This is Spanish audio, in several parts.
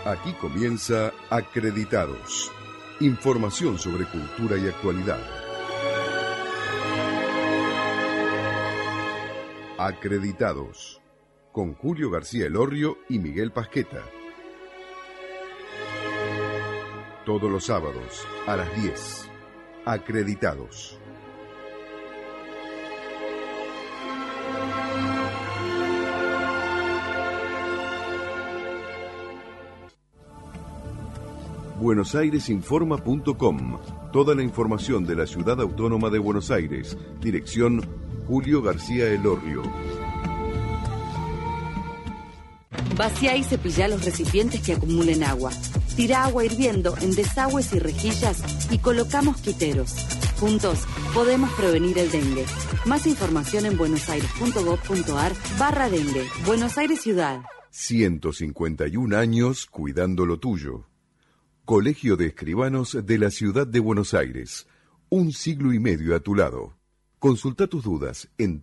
Aquí comienza Acreditados. Información sobre cultura y actualidad. Acreditados. Con Julio García Elorrio y Miguel Pasqueta. Todos los sábados a las 10. Acreditados. buenosaires.informa.com. Toda la información de la Ciudad Autónoma de Buenos Aires. Dirección Julio García Elorrio. Vacía y cepilla los recipientes que acumulen agua. Tira agua hirviendo en desagües y rejillas y coloca mosquiteros. Juntos podemos prevenir el dengue. Más información en buenosaires.gov.ar/dengue. Buenos Aires Ciudad. 151 años cuidando lo tuyo. Colegio de Escribanos de la Ciudad de Buenos Aires. Un siglo y medio a tu lado. Consulta tus dudas en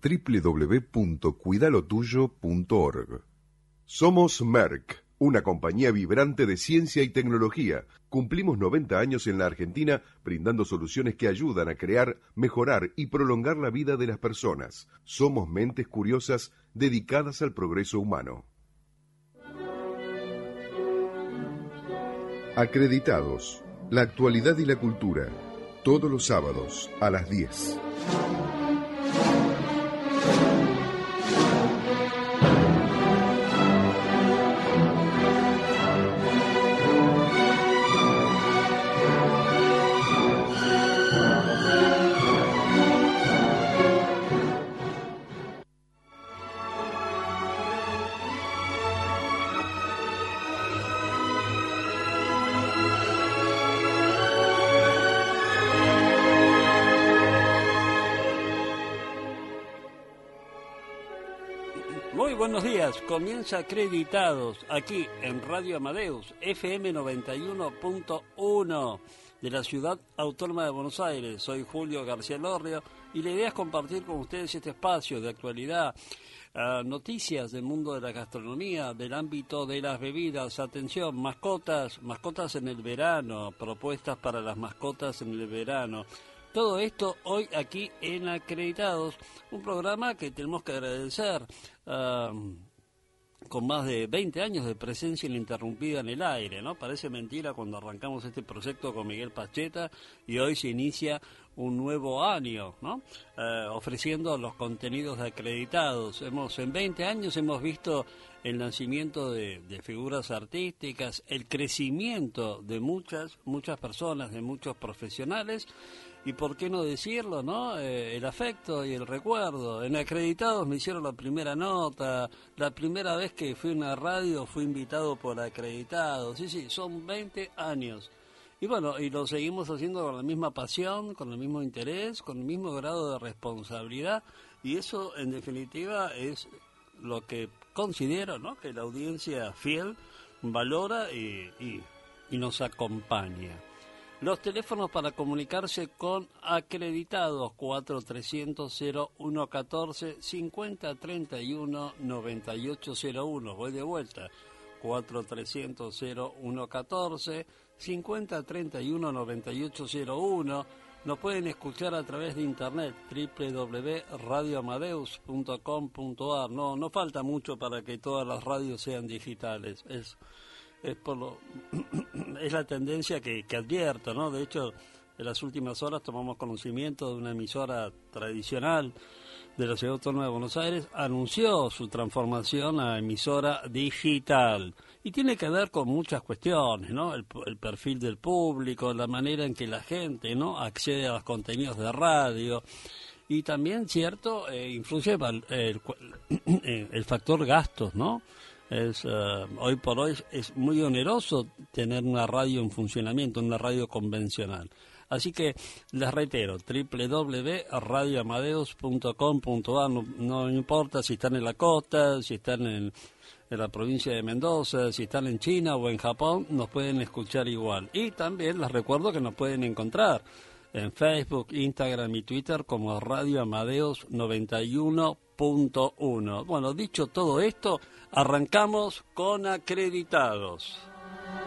www.cuidalotuyo.org. Somos Merck, una compañía vibrante de ciencia y tecnología. Cumplimos 90 años en la Argentina brindando soluciones que ayudan a crear, mejorar y prolongar la vida de las personas. Somos mentes curiosas dedicadas al progreso humano. Acreditados. La actualidad y la cultura. Todos los sábados a las 10. Buenos días, comienza Acreditados aquí en Radio Amadeus, FM 91.1 de la Ciudad Autónoma de Buenos Aires. Soy Julio García Elorrio y la idea es compartir con ustedes este espacio de actualidad, noticias del mundo de la gastronomía, del ámbito de las bebidas, atención, mascotas en el verano, propuestas para las mascotas en el verano. Todo esto hoy aquí en Acreditados, un programa que tenemos que agradecer con más de 20 años de presencia ininterrumpida en el aire, ¿no? Parece mentira cuando arrancamos este proyecto con Miguel Pasqueta y hoy se inicia un nuevo año, ¿no? Ofreciendo los contenidos de Acreditados. En 20 años hemos visto el nacimiento de figuras artísticas, el crecimiento de muchas personas, de muchos profesionales. Y por qué no decirlo, ¿no? El afecto y el recuerdo. En Acreditados me hicieron la primera nota, la primera vez que fui a una radio fui invitado por Acreditados. Sí, son 20 años. Y bueno, y lo seguimos haciendo con la misma pasión, con el mismo interés, con el mismo grado de responsabilidad. Y eso, en definitiva, es lo que considero, ¿no? Que la audiencia fiel valora y nos acompaña. Los teléfonos para comunicarse con Acreditados, 4300-0114, 5031-9801. Voy de vuelta, 4300-0114, 5031-9801. Nos pueden escuchar a través de internet, www.radioamadeus.com.ar. No falta mucho para que todas las radios sean digitales. Es la tendencia que advierto, ¿no? De hecho, en las últimas horas tomamos conocimiento de una emisora tradicional de la Ciudad Autónoma de Buenos Aires, anunció su transformación a emisora digital. Y tiene que ver con muchas cuestiones, ¿no? El perfil del público, la manera en que la gente, ¿no?, accede a los contenidos de radio. Y también, cierto, influye el factor gastos, ¿no? Hoy por hoy es muy oneroso tener una radio en funcionamiento, una radio convencional. Así que les reitero, www.radioamadeus.com.ar. No importa si están en la costa, si están en la provincia de Mendoza, si están en China o en Japón, nos pueden escuchar igual. Y también les recuerdo que nos pueden encontrar en Facebook, Instagram y Twitter como Radio Amadeus 91.1. Bueno, dicho todo esto, arrancamos con Acreditados.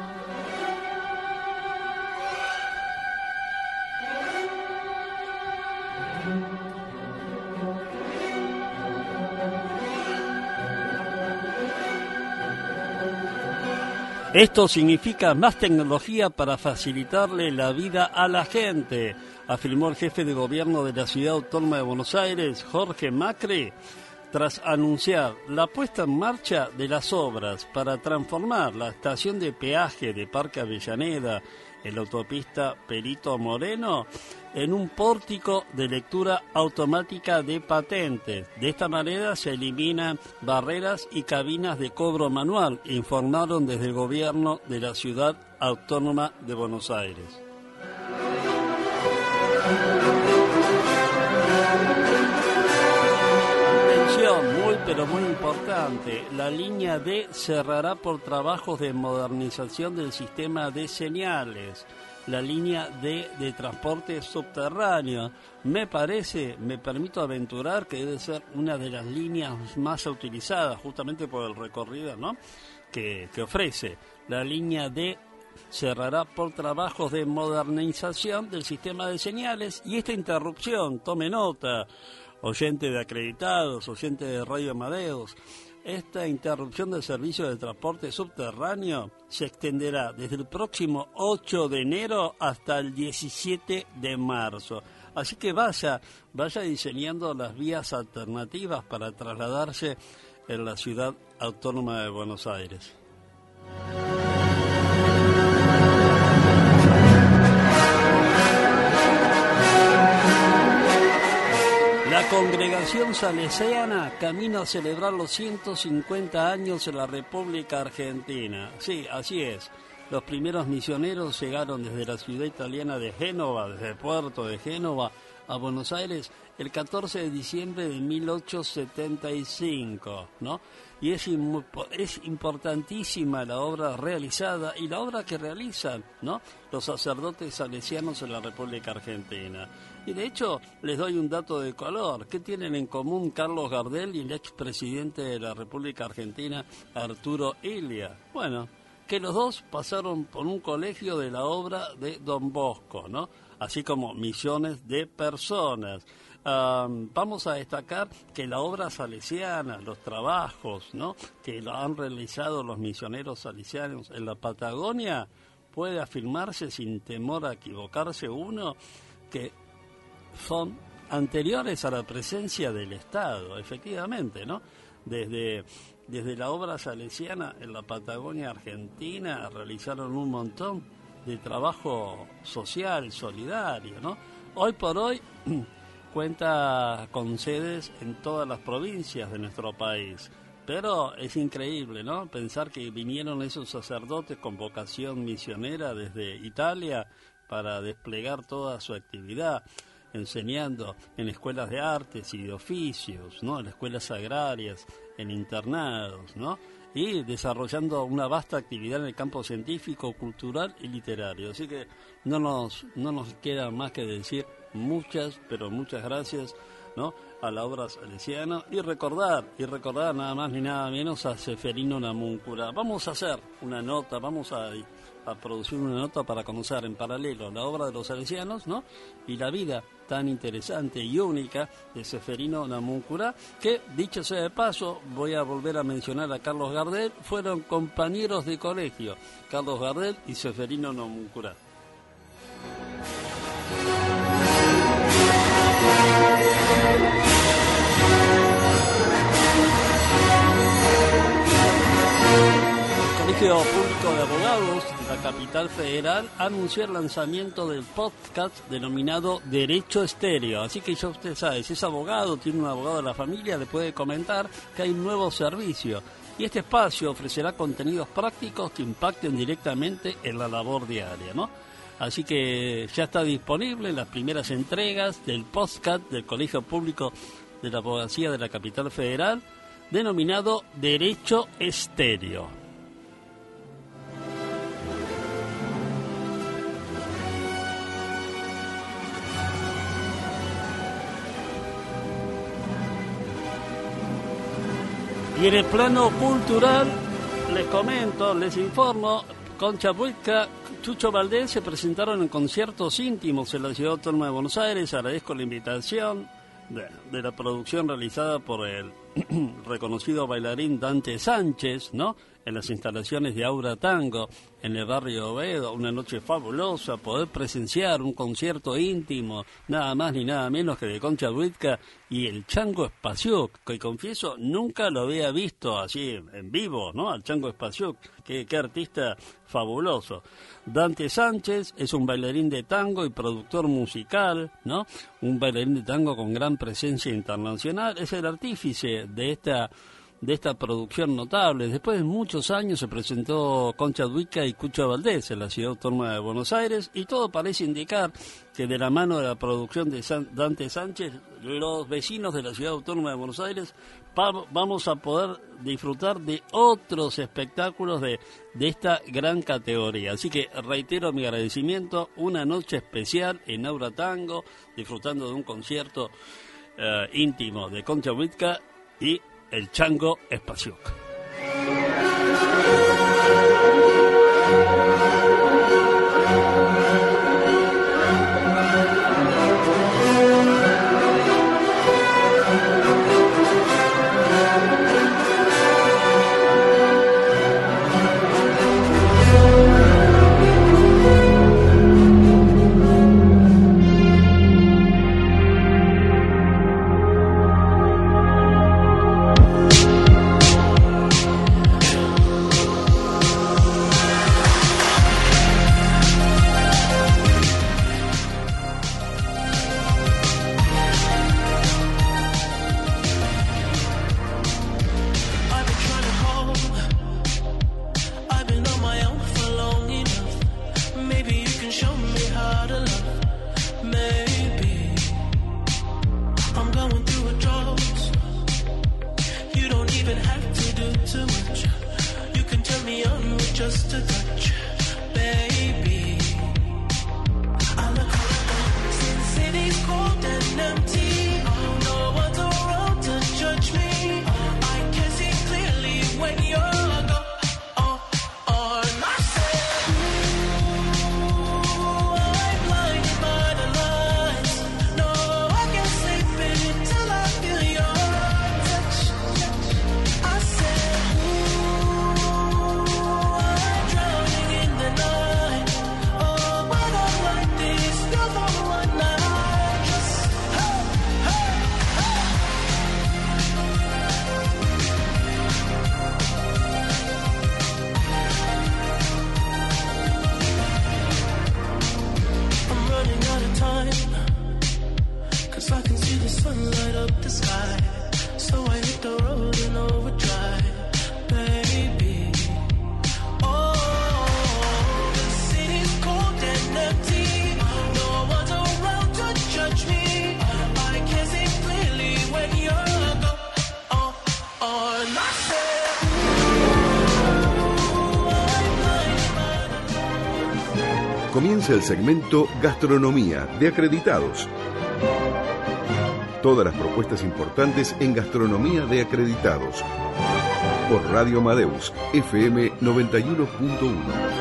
Esto significa más tecnología para facilitarle la vida a la gente, afirmó el jefe de gobierno de la Ciudad Autónoma de Buenos Aires, Jorge Macri, tras anunciar la puesta en marcha de las obras para transformar la estación de peaje de Parque Avellaneda en la autopista Perito Moreno en un pórtico de lectura automática de patentes. De esta manera se eliminan barreras y cabinas de cobro manual, informaron desde el gobierno de la Ciudad Autónoma de Buenos Aires. Muy pero muy importante, la línea D cerrará por trabajos de modernización del sistema de señales. La línea D de transporte subterráneo, me permito aventurar que debe ser una de las líneas más utilizadas justamente por el recorrido, ¿no?, que ofrece. La línea D cerrará por trabajos de modernización del sistema de señales, y esta interrupción, tome nota, oyente de Acreditados, oyente de Radio Amadeus, esta interrupción del servicio de transporte subterráneo se extenderá desde el próximo 8 de enero hasta el 17 de marzo. Así que vaya diseñando las vías alternativas para trasladarse en la Ciudad Autónoma de Buenos Aires. La congregación salesiana camina a celebrar los 150 años en la República Argentina. Sí, así es. Los primeros misioneros llegaron desde la ciudad italiana de Génova, desde el puerto de Génova, a Buenos Aires el 14 de diciembre de 1875, ¿no? Y es importantísima la obra realizada y la obra que realizan, ¿no?, los sacerdotes salesianos en la República Argentina. Y de hecho, les doy un dato de color. ¿Qué tienen en común Carlos Gardel y el expresidente de la República Argentina, Arturo Illia? Bueno, que los dos pasaron por un colegio de la obra de Don Bosco, ¿no?, así como millones de personas. Vamos a destacar que la obra salesiana, los trabajos, ¿no?, que lo han realizado los misioneros salesianos en la Patagonia, puede afirmarse sin temor a equivocarse uno que son anteriores a la presencia del Estado, efectivamente, ¿no? Desde la obra salesiana en la Patagonia Argentina realizaron un montón de trabajo social, solidario, ¿no? Hoy por hoy cuenta con sedes en todas las provincias de nuestro país, pero es increíble, ¿no?, pensar que vinieron esos sacerdotes con vocación misionera desde Italia para desplegar toda su actividad, enseñando en escuelas de artes y de oficios, ¿no?, en escuelas agrarias, en internados, ¿no?, y desarrollando una vasta actividad en el campo científico, cultural y literario. Así que no nos queda más que decir muchas, pero muchas gracias, ¿no?, a la obra salesiana, y recordar nada más ni nada menos a Ceferino Namuncurá. Vamos a hacer una nota, vamos a producir una nota para conocer en paralelo la obra de los salesianos, ¿no?, y la vida tan interesante y única de Ceferino Namuncurá, que, dicho sea de paso, voy a volver a mencionar a Carlos Gardel, fueron compañeros de colegio, Carlos Gardel y Ceferino Namuncurá. El Colegio Público de Abogados de la Capital Federal anunció el lanzamiento del podcast denominado Derecho Estéreo. Así que ya usted sabe, si es abogado, tiene un abogado de la familia, le puede comentar que hay un nuevo servicio. Y este espacio ofrecerá contenidos prácticos que impacten directamente en la labor diaria, ¿no? Así que ya está disponible las primeras entregas del podcast del Colegio Público de la Abogacía de la Capital Federal, denominado Derecho Estéreo. Y en el plano cultural, les comento, les informo, Concha Buitca, Chucho Valdés se presentaron en conciertos íntimos en la Ciudad Autónoma de Buenos Aires. Agradezco la invitación de la producción realizada por el reconocido bailarín Dante Sánchez, ¿no? En las instalaciones de Aura Tango, en el barrio Ovedo, una noche fabulosa, poder presenciar un concierto íntimo, nada más ni nada menos que de Concha Huitka y el Chango Espasiuk, que confieso nunca lo había visto así en vivo, ¿no? Al Chango Espasiuk, qué artista fabuloso. Dante Sánchez es un bailarín de tango y productor musical, ¿no? Un bailarín de tango con gran presencia internacional, es el artífice de esta producción notable. Después de muchos años se presentó Concha Huitka y Cucho Valdés en la Ciudad Autónoma de Buenos Aires, y todo parece indicar que de la mano de la producción de Dante Sánchez, los vecinos de la Ciudad Autónoma de Buenos Aires vamos a poder disfrutar de otros espectáculos de esta gran categoría. Así que reitero mi agradecimiento, una noche especial en Aura Tango, disfrutando de un concierto íntimo de Concha Huitka y el Chango Espasiuk. Comienza el segmento Gastronomía de Acreditados. Todas las propuestas importantes en gastronomía de Acreditados. Por Radio Amadeus, FM 91.1.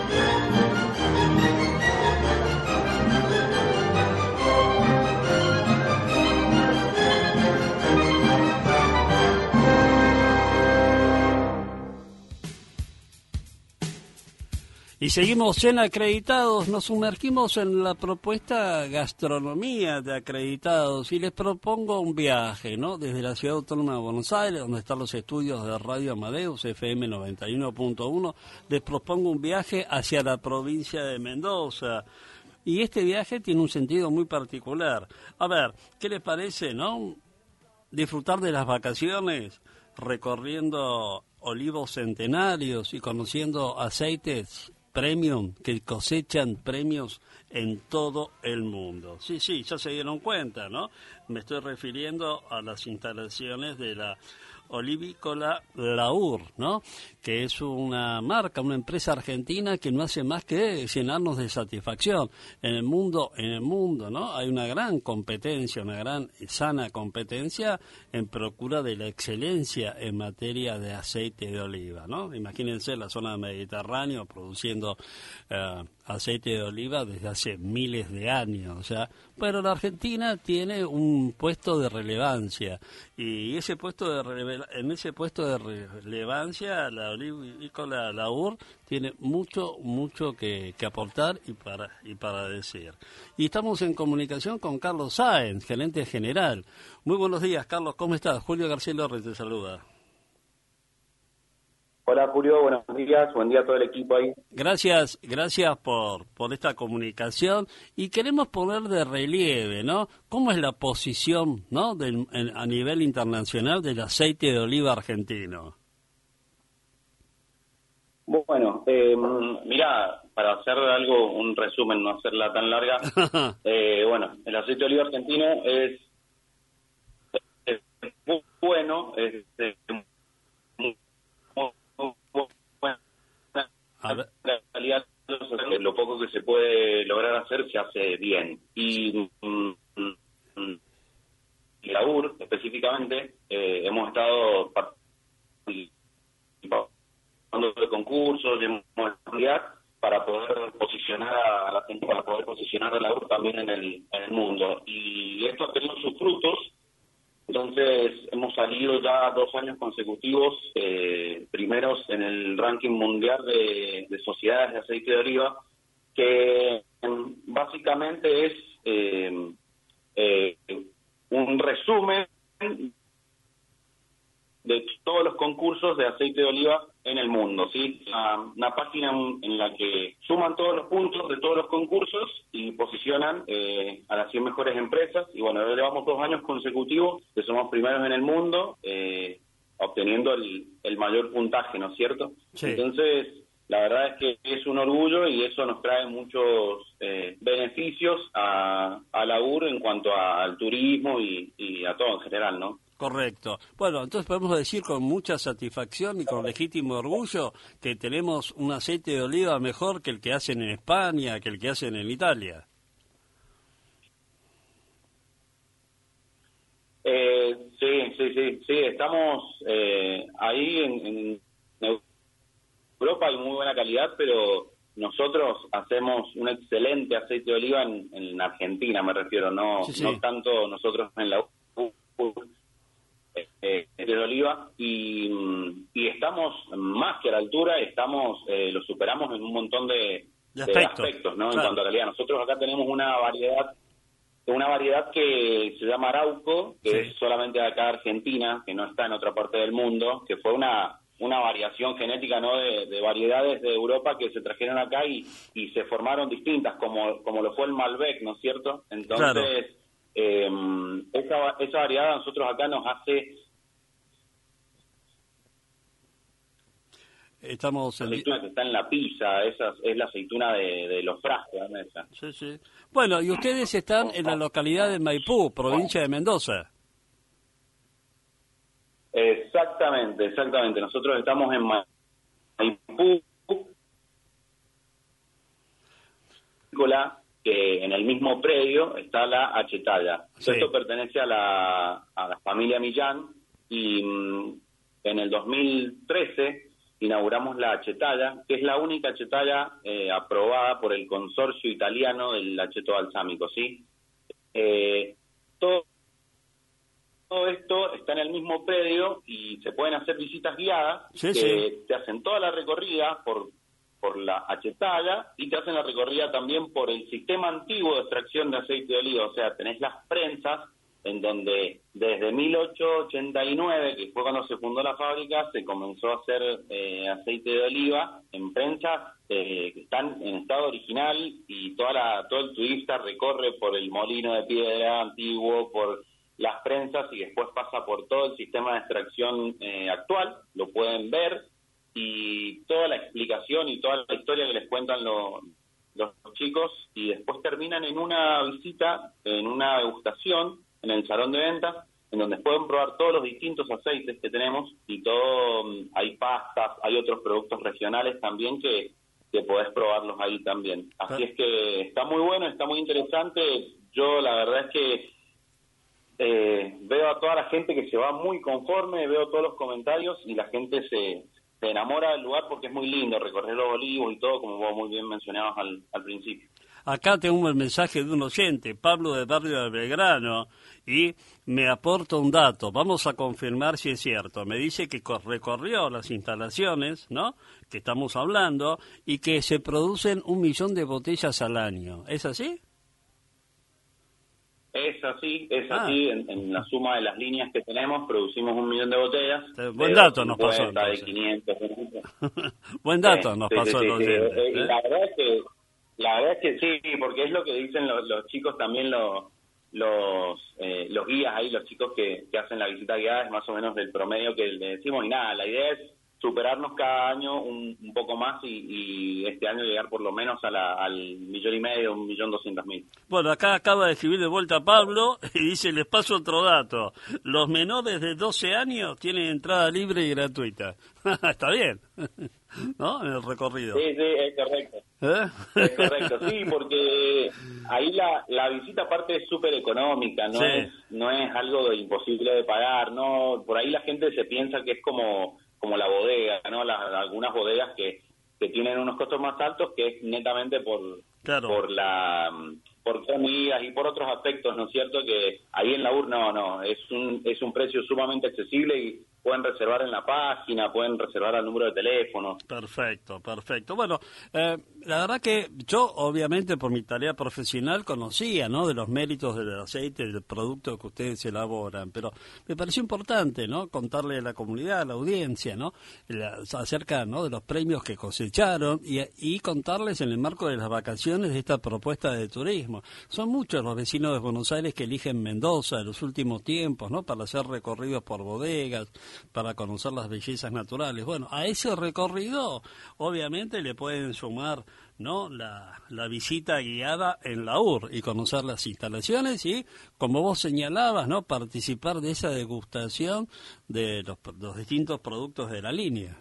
Y seguimos en Acreditados, nos sumergimos en la propuesta Gastronomía de Acreditados y les propongo un viaje, ¿no? Desde la Ciudad Autónoma de Buenos Aires, donde están los estudios de Radio Amadeus, FM 91.1, les propongo un viaje hacia la provincia de Mendoza. Y este viaje tiene un sentido muy particular. A ver, ¿qué les parece, no? Disfrutar de las vacaciones recorriendo olivos centenarios y conociendo aceites premium que cosechan premios en todo el mundo. Sí, ya se dieron cuenta, ¿no? Me estoy refiriendo a las instalaciones de la olivícola Laur, ¿no? Que es una marca, una empresa argentina que no hace más que llenarnos de satisfacción. En el mundo, ¿no? Hay una gran competencia, una gran sana competencia en procura de la excelencia en materia de aceite de oliva, ¿no? Imagínense la zona del Mediterráneo produciendo aceite de oliva desde hace miles de años, o sea, pero la Argentina tiene un puesto de relevancia y ese puesto de relevancia en ese puesto de relevancia, la olivícola Laur tiene mucho que aportar y para decir. Y estamos en comunicación con Carlos Sáenz, gerente general. Muy buenos días, Carlos, ¿cómo estás? Julio García Lorre te saluda. Hola Julio, buenos días, buen día a todo el equipo ahí. Gracias por esta comunicación y queremos poner de relieve, ¿no? ¿Cómo es la posición, ¿no? A nivel internacional del aceite de oliva argentino? Bueno, mirá, para hacer un resumen, no hacerla tan larga, bueno, el aceite de oliva argentino es muy bueno, realidad, lo poco que se puede lograr hacer se hace bien. Y la UR específicamente hemos estado participando de concursos, de mundial para poder posicionar a la gente, para poder posicionar a la UR también en el mundo. Y esto ha tenido sus frutos. Entonces, hemos salido ya 2 años consecutivos primeros en el ranking mundial de sociedades de aceite de oliva, que básicamente es un resumen de todos los concursos de aceite de oliva en el mundo, ¿sí? Una página en la que suman todos los puntos de todos los concursos y posicionan a las 100 mejores empresas. Y bueno, ahora llevamos 2 años consecutivos que somos primeros en el mundo, obteniendo el mayor puntaje, ¿no es cierto? Sí. Entonces, la verdad es que es un orgullo y eso nos trae muchos beneficios a la UR en cuanto al turismo y a todo en general, ¿no? Correcto. Bueno, entonces podemos decir con mucha satisfacción y con legítimo orgullo que tenemos un aceite de oliva mejor que el que hacen en España, que el que hacen en Italia. Sí, estamos ahí en Europa hay muy buena calidad, pero nosotros hacemos un excelente aceite de oliva en Argentina, me refiero, no tanto nosotros en la de oliva y estamos más que a la altura, lo superamos en un montón de aspectos, ¿no? Claro. En cuanto a calidad. Nosotros acá tenemos una variedad que se llama Arauco, que es solamente de acá de Argentina, que no está en otra parte del mundo, que fue una variación genética, ¿no? de variedades de Europa que se trajeron acá y se formaron distintas, como lo fue el Malbec, ¿no es cierto? Entonces, claro. Esa variedad a nosotros acá nos hace... Estamos la aceituna que está en la pizza, esa es la aceituna de los frascos, ¿no? Esa. Sí. Bueno, y ustedes están en la localidad de Maipú, provincia de Mendoza. Exactamente. Nosotros estamos en Maipú, que en el mismo predio está la Achetalla. Sí. Esto pertenece a la familia Millán y en el 2013 inauguramos la Achetalla, que es la única Achetalla aprobada por el consorcio italiano del aceto balsámico, ¿sí? Todo esto está en el mismo predio y se pueden hacer visitas guiadas te hacen toda la recorrida por la Achetalla y te hacen la recorrida también por el sistema antiguo de extracción de aceite de oliva. O sea, tenés las prensas en donde desde 1889, que fue cuando se fundó la fábrica, se comenzó a hacer aceite de oliva en prensas que están en estado original y todo el turista recorre por el molino de piedra antiguo, por las prensas y después pasa por todo el sistema de extracción actual, lo pueden ver y toda la explicación y toda la historia que les cuentan los chicos y después terminan en una visita, en una degustación en el salón de ventas, en donde pueden probar todos los distintos aceites que tenemos y hay pastas, hay otros productos regionales también que podés probarlos ahí también. Así es que está muy bueno, está muy interesante. Yo la verdad es que veo a toda la gente que se va muy conforme, veo todos los comentarios y la gente se enamora del lugar porque es muy lindo recorrer los olivos y todo, como vos muy bien mencionabas al principio. acá tengo el mensaje de un oyente, Pablo de Barrio de Belgrano, y me aporta un dato. Vamos a confirmar si es cierto. Me dice que recorrió las instalaciones, ¿no?, que estamos hablando, y que se producen 1 millón de botellas al año. ¿Es así? Es así. En la suma de las líneas que tenemos, producimos 1 millón de botellas. Buen dato nos pasó. De 500. Buen dato nos pasó el oyente. La verdad es que sí, porque es lo que dicen los chicos también, los guías ahí, los chicos que hacen la visita guiada, es más o menos del promedio que le decimos. Y nada, la idea es superarnos cada año un poco más y este año llegar por lo menos al 1,5 millones, 1.200.000. Bueno, acá acaba de escribir de vuelta Pablo y dice, les paso otro dato. Los menores de 12 años tienen entrada libre y gratuita. Está bien, ¿no? En el recorrido. Sí, es correcto. Es correcto, sí, porque ahí la visita aparte es súper económica, no es algo imposible de pagar, ¿no? Por ahí la gente se piensa que es como la bodega, ¿no? Algunas bodegas que tienen unos costos más altos, que es netamente por comidas y por otros aspectos, ¿no es cierto? Que ahí en la UR es un precio sumamente accesible y pueden reservar en la página, pueden reservar al número de teléfono. Perfecto. Bueno, la verdad que yo, obviamente, por mi tarea profesional conocía, ¿no?, de los méritos del aceite, del producto que ustedes elaboran, pero me pareció importante, ¿no?, contarle a la comunidad, a la audiencia, ¿no?, acerca, ¿no?, de los premios que cosecharon y contarles en el marco de las vacaciones de esta propuesta de turismo. Son muchos los vecinos de Buenos Aires que eligen Mendoza en los últimos tiempos, ¿no?, para hacer recorridos por bodegas, para conocer las bellezas naturales. Bueno, a ese recorrido obviamente le pueden sumar, ¿no?, la visita guiada en la UR y conocer las instalaciones y, como vos señalabas, ¿no?, participar de esa degustación de los distintos productos de la línea.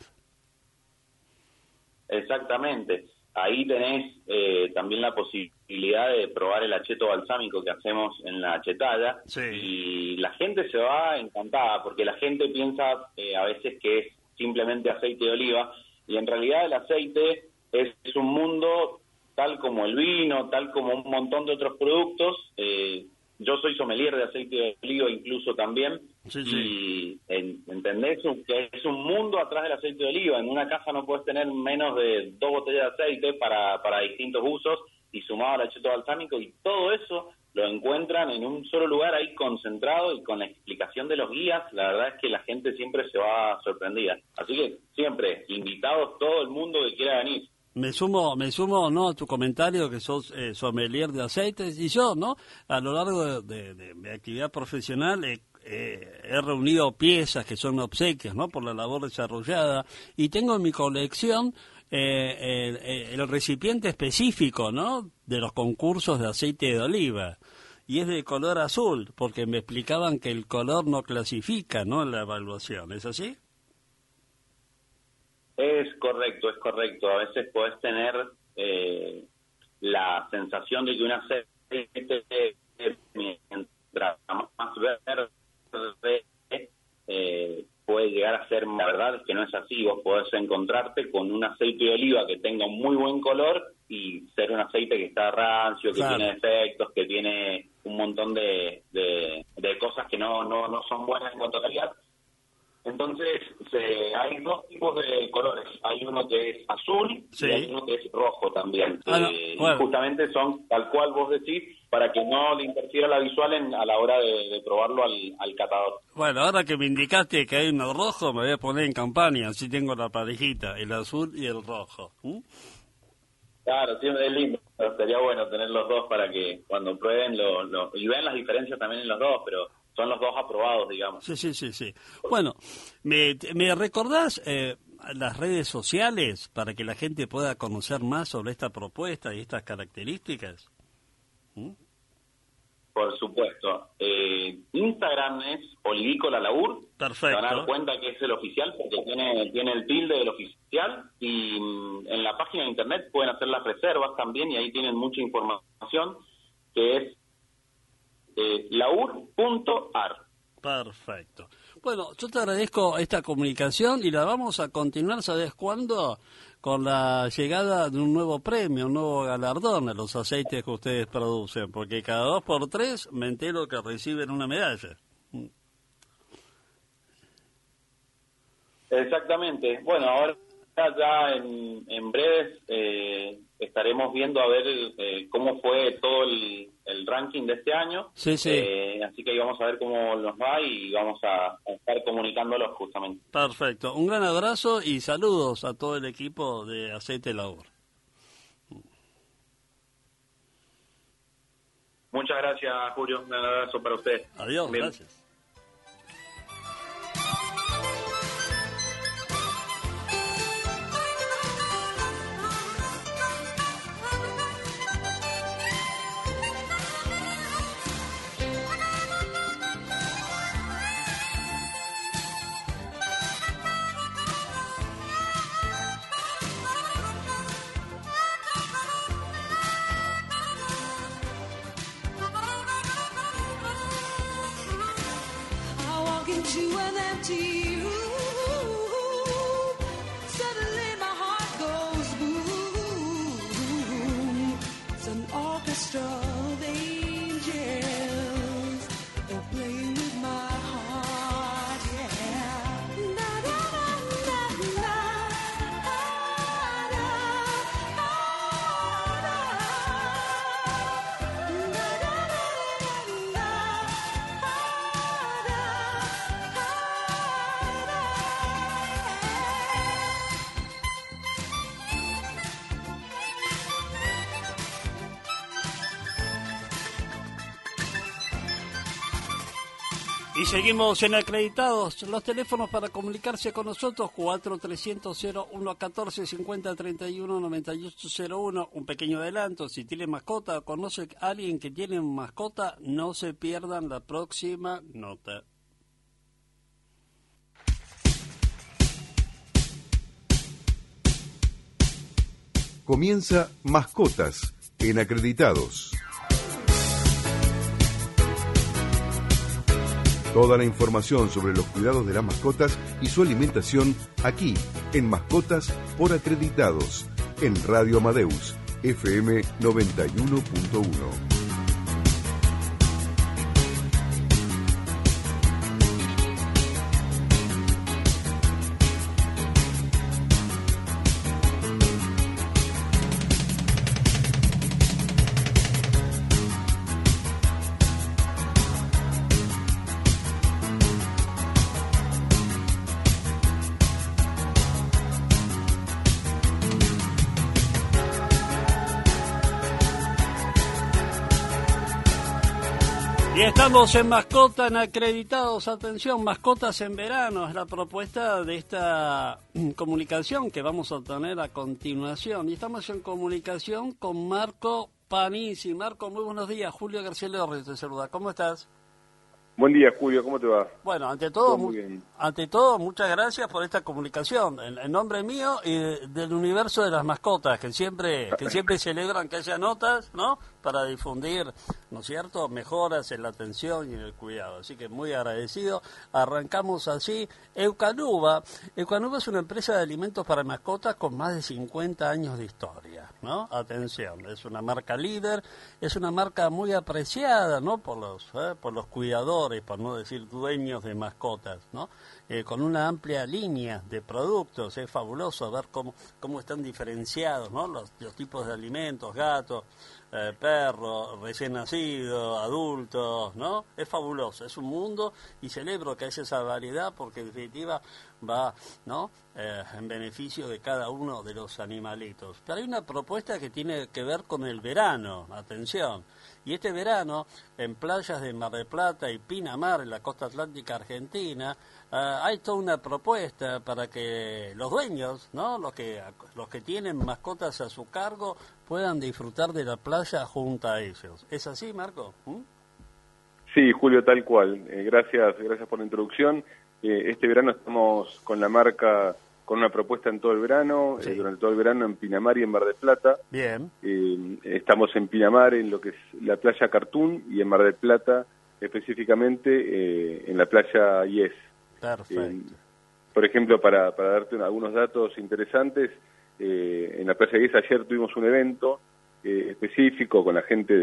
Exactamente. Ahí tenés también la posibilidad de probar el acheto balsámico que hacemos en la achetalla. Sí. Y la gente se va encantada, porque la gente piensa a veces que es simplemente aceite de oliva, y en realidad el aceite es un mundo tal como el vino, tal como un montón de otros productos. Yo soy sommelier de aceite de oliva incluso también, y ¿entendés? Que es un mundo atrás del aceite de oliva. En una casa no puedes tener menos de 2 botellas de aceite para distintos usos, y sumado al acheto balsámico, y todo eso lo encuentran en un solo lugar ahí concentrado y con la explicación de los guías. La verdad es que la gente siempre se va sorprendida. Así que siempre, invitados todo el mundo que quiera venir. Me sumo, ¿no?, a tu comentario que sos sommelier de aceites, y yo, ¿no?, a lo largo de mi actividad profesional he reunido piezas que son obsequios, ¿no?, por la labor desarrollada, y tengo en mi colección el recipiente específico, ¿no?, de los concursos de aceite de oliva, y es de color azul, porque me explicaban que el color no clasifica, ¿no?, en la evaluación. ¿Es así? Es correcto. A veces podés tener la sensación de que un aceite, mientras más verde, puede llegar a ser. La verdad es que no es así. Vos podés encontrarte con un aceite de oliva que tenga un muy buen color y ser un aceite que está rancio, que tiene defectos, que tiene un montón de cosas que no son buenas en cuanto a calidad. Entonces, hay 2 tipos de colores. Hay uno que es azul y hay uno que es rojo también. Y justamente son, tal cual vos decís, para que no le interfiera la visual a la hora de probarlo al catador. Bueno, ahora que me indicaste que hay uno rojo, me voy a poner en campaña, así tengo la parejita, el azul y el rojo. Claro, siempre es lindo. Sería bueno tener los dos para que cuando prueben y vean las diferencias también en los dos, pero son los dos aprobados, digamos. Sí. Bueno, ¿me recordás las redes sociales para que la gente pueda conocer más sobre esta propuesta y estas características? Por supuesto. Instagram es Olivícola La UR. Perfecto. Se van a dar cuenta que es el oficial porque tiene el tilde del oficial, y en la página de internet pueden hacer las reservas también, y ahí tienen mucha información, que es laur.ar. Perfecto. Bueno, yo te agradezco esta comunicación y la vamos a continuar, ¿sabes cuándo? Con la llegada de un nuevo premio, un nuevo galardón a los aceites que ustedes producen, porque cada 2 por 3 me entero que reciben una medalla. Exactamente. Bueno, ahora ya en breves estaremos viendo a ver cómo fue todo el ranking de este año. Sí. Así que ahí vamos a ver cómo nos va y vamos a estar comunicándolos justamente. Perfecto. Un gran abrazo y saludos a todo el equipo de Aceite Labor. Muchas gracias, Julio. Un abrazo para usted. Adiós, Bien. Gracias. To an empty room, suddenly my heart goes boom. It's an orchestra of angels, they're playing with my heart, yeah. Na na na na Y seguimos en Acreditados. Los teléfonos para comunicarse con nosotros, 4300-0114-5031-9801. Un pequeño adelanto, si tiene mascota o conoce a alguien que tiene mascota, no se pierdan la próxima nota. Comienza Mascotas en Acreditados. Toda la información sobre los cuidados de las mascotas y su alimentación aquí en Mascotas por Acreditados en Radio Amadeus FM 91.1. Y estamos en Mascota en Acreditados. Atención, Mascotas en Verano es la propuesta de esta comunicación que vamos a tener a continuación. Y estamos en comunicación con Marco Panizzi. Marco, muy buenos días. Julio García Lorri te saluda. ¿Cómo estás? Buen día, Julio. ¿Cómo te va? Bueno, ante todo, bien. Muchas gracias por esta comunicación. En nombre mío y del universo de las mascotas, que siempre celebran que haya notas, ¿no? Para difundir, ¿no es cierto?, mejoras en la atención y en el cuidado. Así que muy agradecido. Arrancamos así. Eukanuba es una empresa de alimentos para mascotas con más de 50 años de historia, ¿no? Atención, es una marca líder, es una marca muy apreciada, ¿no?, por los cuidadores, por no decir dueños de mascotas, ¿no? Con una amplia línea de productos. Es fabuloso ver cómo están diferenciados, ¿no?, los tipos de alimentos, gatos, perros, recién nacidos, adultos, ¿no? Es fabuloso, es un mundo y celebro que haya esa variedad porque en definitiva va, ¿no?, en beneficio de cada uno de los animalitos. Pero hay una propuesta que tiene que ver con el verano, atención. Y este verano, en playas de Mar del Plata y Pinamar, en la costa atlántica argentina, hay toda una propuesta para que los dueños, ¿no?, los que tienen mascotas a su cargo, puedan disfrutar de la playa junto a ellos. ¿Es así, Marco? Sí, Julio, tal cual. Gracias por la introducción. Este verano estamos con la marca con una propuesta en todo el verano, sí. Durante todo el verano en Pinamar y en Mar del Plata. Bien. Estamos en Pinamar en lo que es la playa Cartoon y en Mar del Plata específicamente en la playa Yes. Perfecto. Por ejemplo, para darte algunos datos interesantes, en la Playa Guesa ayer tuvimos un evento específico con la gente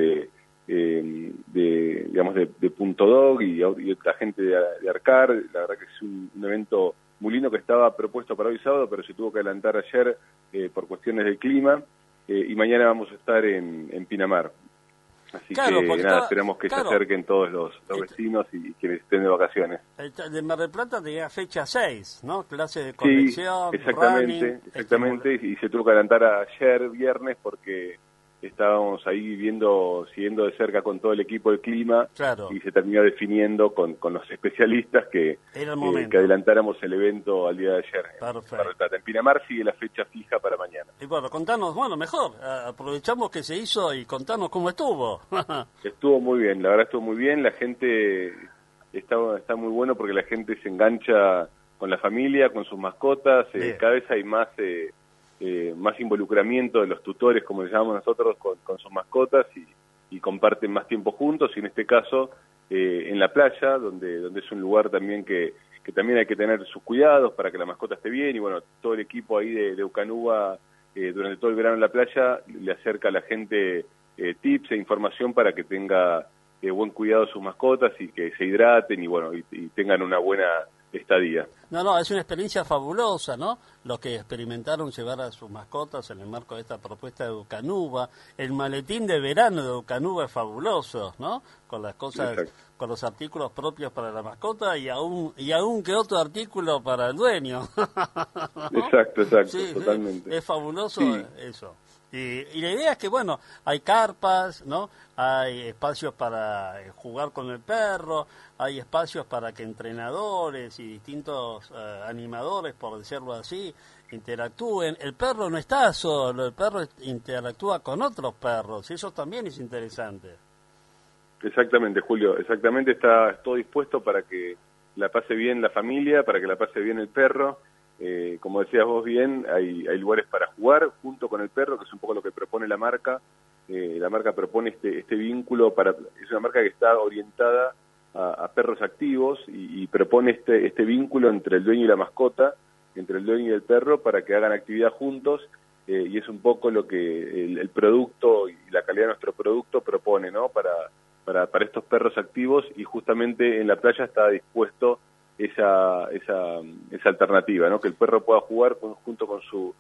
de Punto Dog y la gente de Arcar. La verdad que es un evento muy lindo que estaba propuesto para hoy sábado, pero se tuvo que adelantar ayer por cuestiones del clima, y mañana vamos a estar en Pinamar. Así claro, que nada, esperamos que se acerquen todos los vecinos y quienes estén de vacaciones. De Mar del Plata tenía fecha 6, ¿no? Clase de conexión, sí, exactamente, y se tuvo que adelantar ayer viernes porque estábamos ahí siguiendo de cerca con todo el equipo el clima, claro, y se terminó definiendo con los especialistas que adelantáramos el evento al día de ayer. Perfecto. En Pinamar sigue la fecha fija para mañana. Y bueno, contanos, mejor, aprovechamos que se hizo y contanos cómo estuvo. Estuvo muy bien, la verdad estuvo muy bien, la gente está muy bueno porque la gente se engancha con la familia, con sus mascotas, cada vez hay más involucramiento de los tutores, como le llamamos nosotros, con sus mascotas y comparten más tiempo juntos, y en este caso en la playa, donde es un lugar también que también hay que tener sus cuidados para que la mascota esté bien, y bueno, todo el equipo ahí de Eukanuba durante todo el verano en la playa le acerca a la gente tips e información para que tenga buen cuidado de sus mascotas y que se hidraten y tengan una buena estadía. No, es una experiencia fabulosa, ¿no? Los que experimentaron llevar a sus mascotas en el marco de esta propuesta de Eukanuba. El maletín de verano de Eukanuba es fabuloso, ¿no? Con las cosas, exacto, con los artículos propios para la mascota y aún que otro artículo para el dueño. ¿No? Exacto, sí, totalmente. Es fabuloso eso. Y la idea es que, bueno, hay carpas, ¿no? Hay espacios para jugar con el perro, hay espacios para que entrenadores y distintos animadores, por decirlo así, interactúen. El perro no está solo, el perro interactúa con otros perros, y eso también es interesante. Exactamente, Julio, exactamente, está todo dispuesto para que la pase bien la familia, para que la pase bien el perro. Como decías vos bien, hay lugares para jugar junto con el perro, que es un poco lo que propone la marca. La marca propone este vínculo, es una marca que está orientada a perros activos y propone este vínculo entre el dueño y la mascota, entre el dueño y el perro, para que hagan actividad juntos, y es un poco lo que el producto y la calidad de nuestro producto propone, ¿no? Para estos perros activos, y justamente en la playa está dispuesto esa alternativa, ¿no? Que el perro pueda jugar junto con su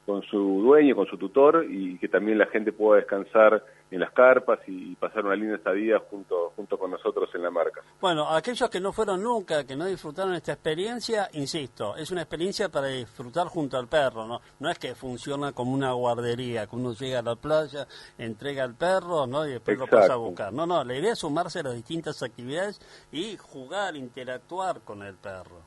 dueño, con su tutor, y que también la gente pueda descansar en las carpas y pasar una linda estadía junto con nosotros en la marca. Bueno, aquellos que no fueron nunca, que no disfrutaron esta experiencia, insisto, es una experiencia para disfrutar junto al perro, ¿no? No es que funciona como una guardería, que uno llega a la playa, entrega al perro, ¿no? Y después lo pasa a buscar. No, la idea es sumarse a las distintas actividades y jugar, interactuar con el perro.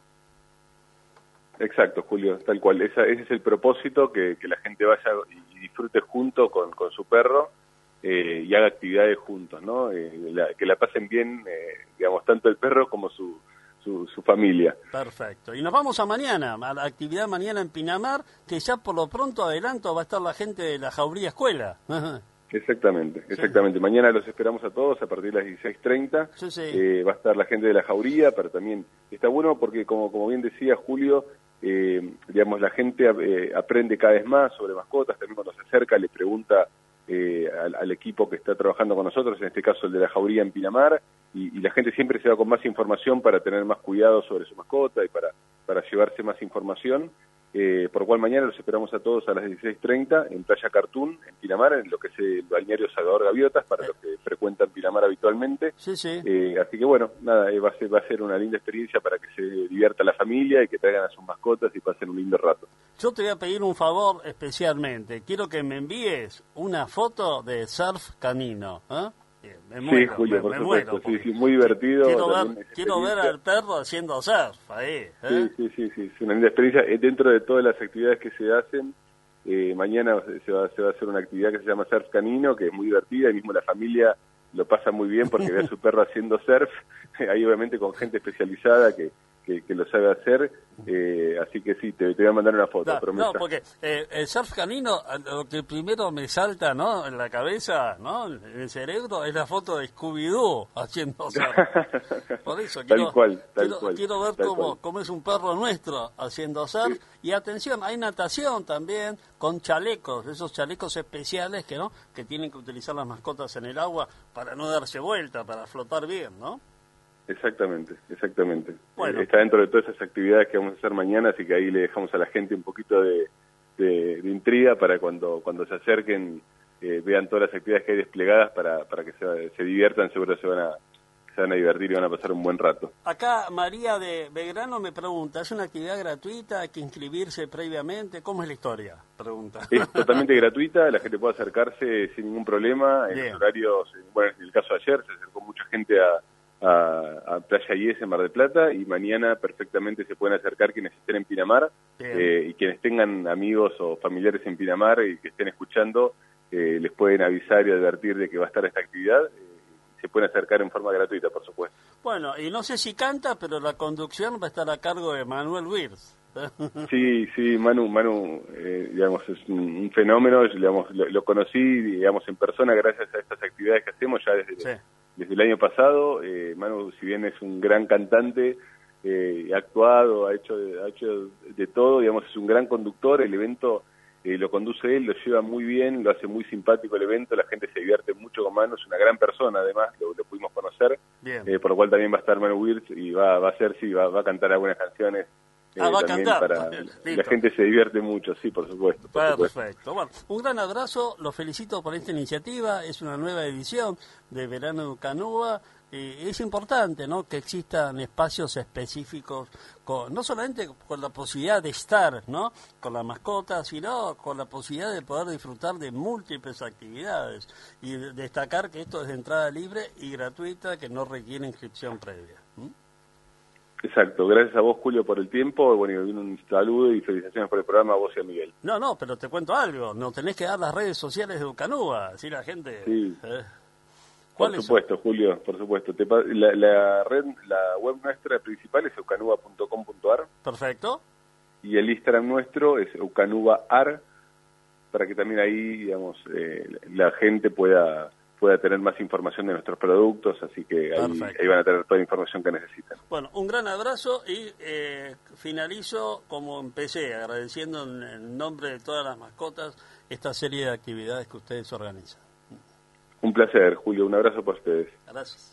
Exacto, Julio, tal cual. Ese es el propósito, que la gente vaya y disfrute junto con su perro, y haga actividades juntos, ¿no? Que la pasen bien, digamos, tanto el perro como su familia. Perfecto. Y nos vamos a mañana, a la actividad mañana en Pinamar, que ya por lo pronto adelanto va a estar la gente de la Jauría Escuela. Exactamente. Sí. Mañana los esperamos a todos a partir de las 16:30. Sí. Va a estar la gente de la Jauría, pero también está bueno porque, como bien decía Julio, digamos, la gente aprende cada vez más sobre mascotas. También cuando se acerca le pregunta al equipo que está trabajando con nosotros, en este caso el de la Jauría en Pinamar, y la gente siempre se va con más información para tener más cuidado sobre su mascota y para llevarse más información. Por lo cual mañana los esperamos a todos a las 16:30 en Playa Cartoon, en Pinamar, en lo que es el balneario Salvador Gaviotas, para los que frecuentan Pinamar habitualmente. Sí. Así que bueno, nada, va a ser una linda experiencia para que se divierta la familia y que traigan a sus mascotas y pasen un lindo rato. Yo te voy a pedir un favor especialmente. Quiero que me envíes una foto de surf canino, ¿eh? Me muero, sí, Julio, por supuesto, muero, sí, muy divertido. Quiero ver al perro haciendo surf ahí. Sí, es una linda experiencia. Dentro de todas las actividades que se hacen, mañana se va a hacer una actividad que se llama surf canino, que es muy divertida, y mismo la familia lo pasa muy bien porque ve a su perro haciendo surf, ahí obviamente con gente especializada que que lo sabe hacer, así que sí, te voy a mandar una foto. No, porque el surf canino, lo que primero me salta, ¿no?, en la cabeza, ¿no?, en el cerebro, es la foto de Scooby-Doo haciendo surf. Por eso quiero ver cómo es un perro nuestro haciendo surf. Sí. Y atención, hay natación también con chalecos, esos chalecos especiales que tienen que utilizar las mascotas en el agua para no darse vuelta, para flotar bien, ¿no? Exactamente. Bueno. Está dentro de todas esas actividades que vamos a hacer mañana, así que ahí le dejamos a la gente un poquito de intriga para cuando se acerquen, vean todas las actividades que hay desplegadas para que se diviertan. Seguro se van a divertir y van a pasar un buen rato. Acá María de Belgrano me pregunta, ¿es una actividad gratuita? ¿Hay que inscribirse previamente? ¿Cómo es la historia? Pregunta. Es totalmente gratuita, la gente puede acercarse sin ningún problema. En los horarios, bueno, en el caso de ayer se acercó mucha gente a Playa IES en Mar del Plata, y mañana perfectamente se pueden acercar quienes estén en Pinamar, y quienes tengan amigos o familiares en Pinamar y que estén escuchando, les pueden avisar y advertir de que va a estar esta actividad. Se pueden acercar en forma gratuita, por supuesto. Bueno, y no sé si canta, pero la conducción va a estar a cargo de Manuel Wirtz. Sí, Manu, digamos, es un fenómeno. Digamos, lo conocí, digamos, en persona gracias a estas actividades que hacemos ya desde el año pasado. Manu, si bien es un gran cantante, ha actuado, ha hecho de todo, digamos, es un gran conductor. El evento lo conduce él, lo lleva muy bien, lo hace muy simpático el evento, la gente se divierte mucho con Manu, es una gran persona además, lo pudimos conocer, por lo cual también va a estar Manu Wirtz y va a cantar algunas canciones. Va a cantar. La gente se divierte mucho, sí, por supuesto. Perfecto. Bueno, un gran abrazo, los felicito por esta iniciativa, es una nueva edición de Verano de Ucanúa. Es importante, ¿no?, que existan espacios específicos, no solamente con la posibilidad de estar, ¿no?, con la mascota, sino con la posibilidad de poder disfrutar de múltiples actividades, y destacar que esto es de entrada libre y gratuita, que no requiere inscripción previa. Exacto, gracias a vos, Julio, por el tiempo. Bueno, y un saludo y felicitaciones por el programa a vos y a Miguel. No, pero te cuento algo, nos tenés que dar las redes sociales de Ucanúa, así la gente... Sí. Por supuesto, Julio, por supuesto. La web nuestra principal es eucanuba.com.ar. Perfecto. Y el Instagram nuestro es eucanubaar, para que también ahí, digamos, la gente pueda tener más información de nuestros productos, así que ahí van a tener toda la información que necesitan. Bueno, un gran abrazo y finalizo como empecé, agradeciendo en nombre de todas las mascotas esta serie de actividades que ustedes organizan. Un placer, Julio, un abrazo para ustedes. Gracias.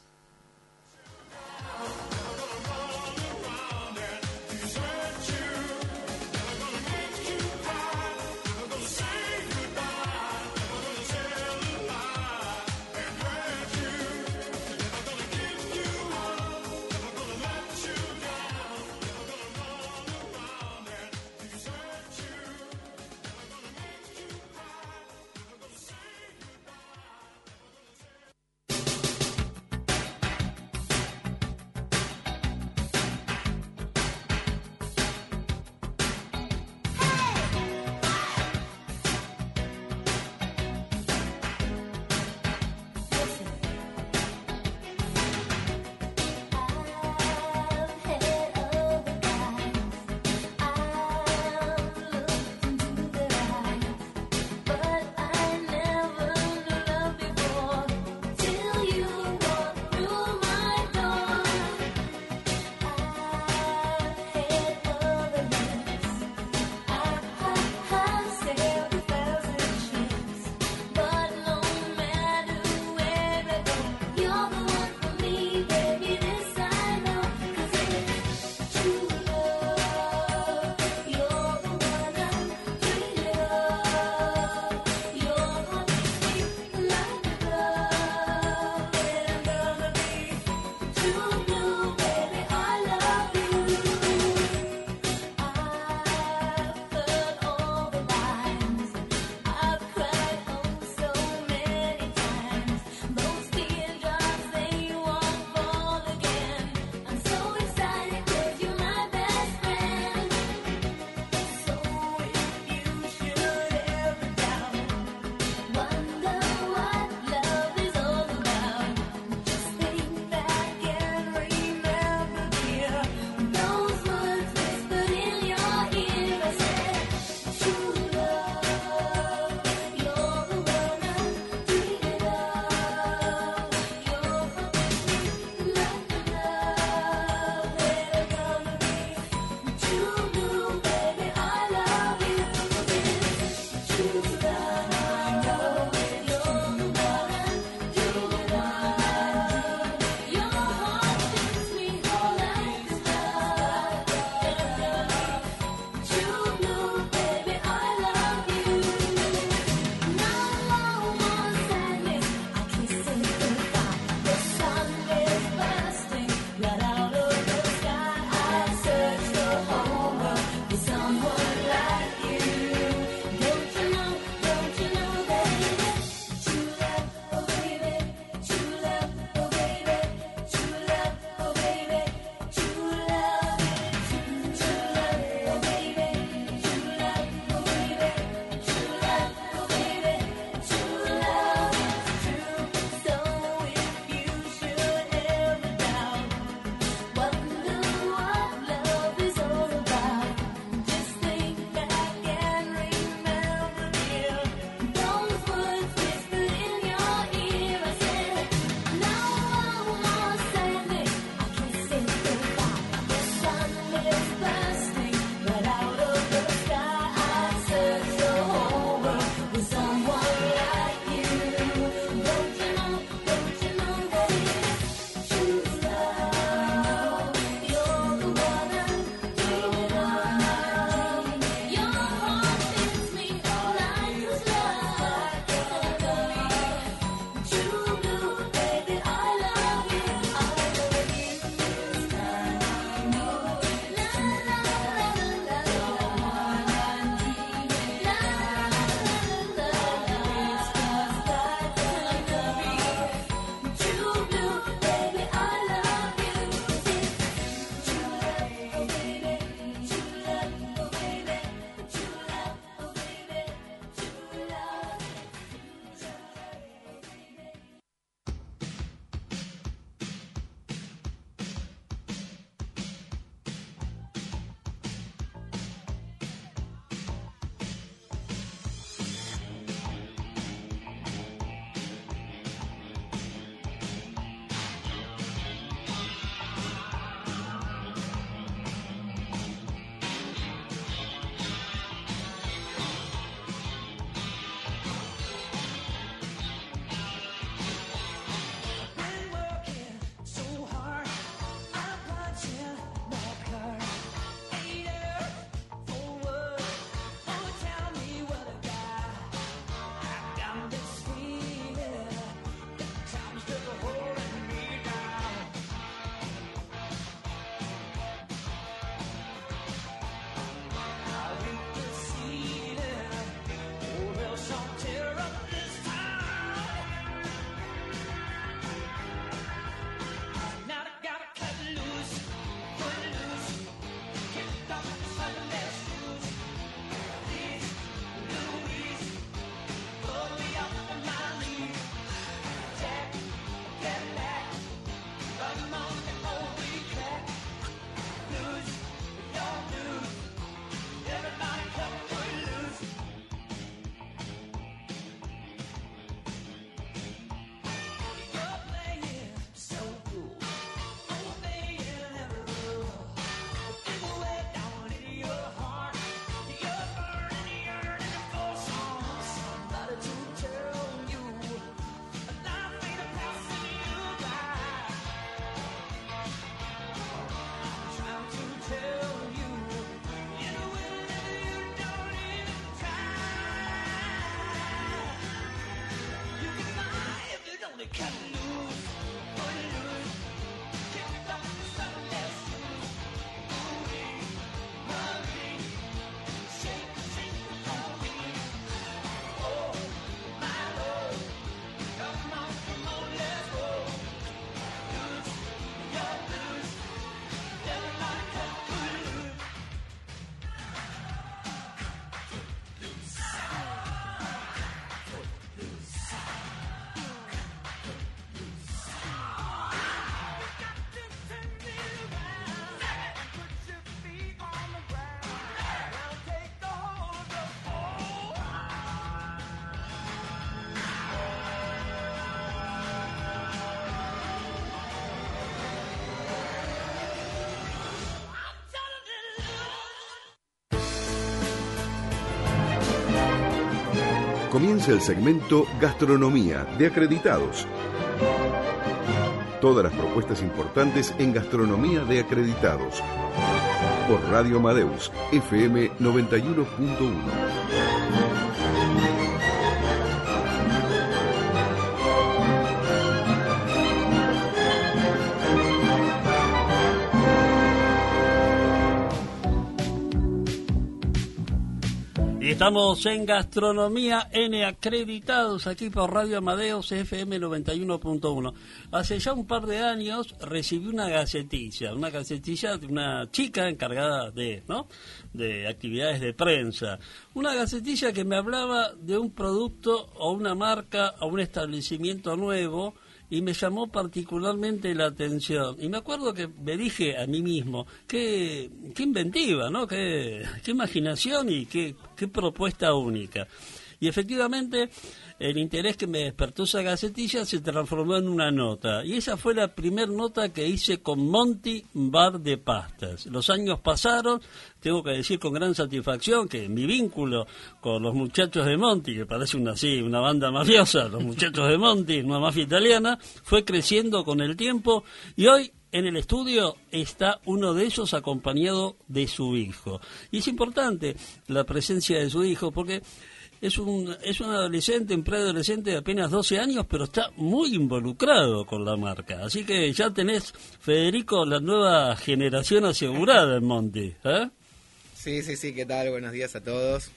Comienza el segmento Gastronomía de Acreditados. Todas las propuestas importantes en Gastronomía de Acreditados. Por Radio Amadeus, FM 91.1. Y estamos en Gastronomía N Acreditados aquí por Radio Amadeus FM 91.1. Hace ya un par de años recibí una gacetilla de una chica encargada de actividades de prensa. Una gacetilla que me hablaba de un producto o una marca o un establecimiento nuevo y me llamó particularmente la atención. Y me acuerdo que me dije a mí mismo, qué inventiva, ¿no? Qué imaginación y qué propuesta única. Y efectivamente, el interés que me despertó esa gacetilla se transformó en una nota. Y esa fue la primera nota que hice con Monty Bar de Pastas. Los años pasaron, tengo que decir con gran satisfacción que mi vínculo con los muchachos de Monty, que parece una banda mafiosa, los muchachos de Monty, una mafia italiana, fue creciendo con el tiempo y hoy en el estudio está uno de ellos acompañado de su hijo. Y es importante la presencia de su hijo porque es un adolescente, un preadolescente de apenas 12 años, pero está muy involucrado con la marca. Así que ya tenés, Federico, la nueva generación asegurada en Monty, ¿eh? Sí, ¿qué tal? Buenos días a todos.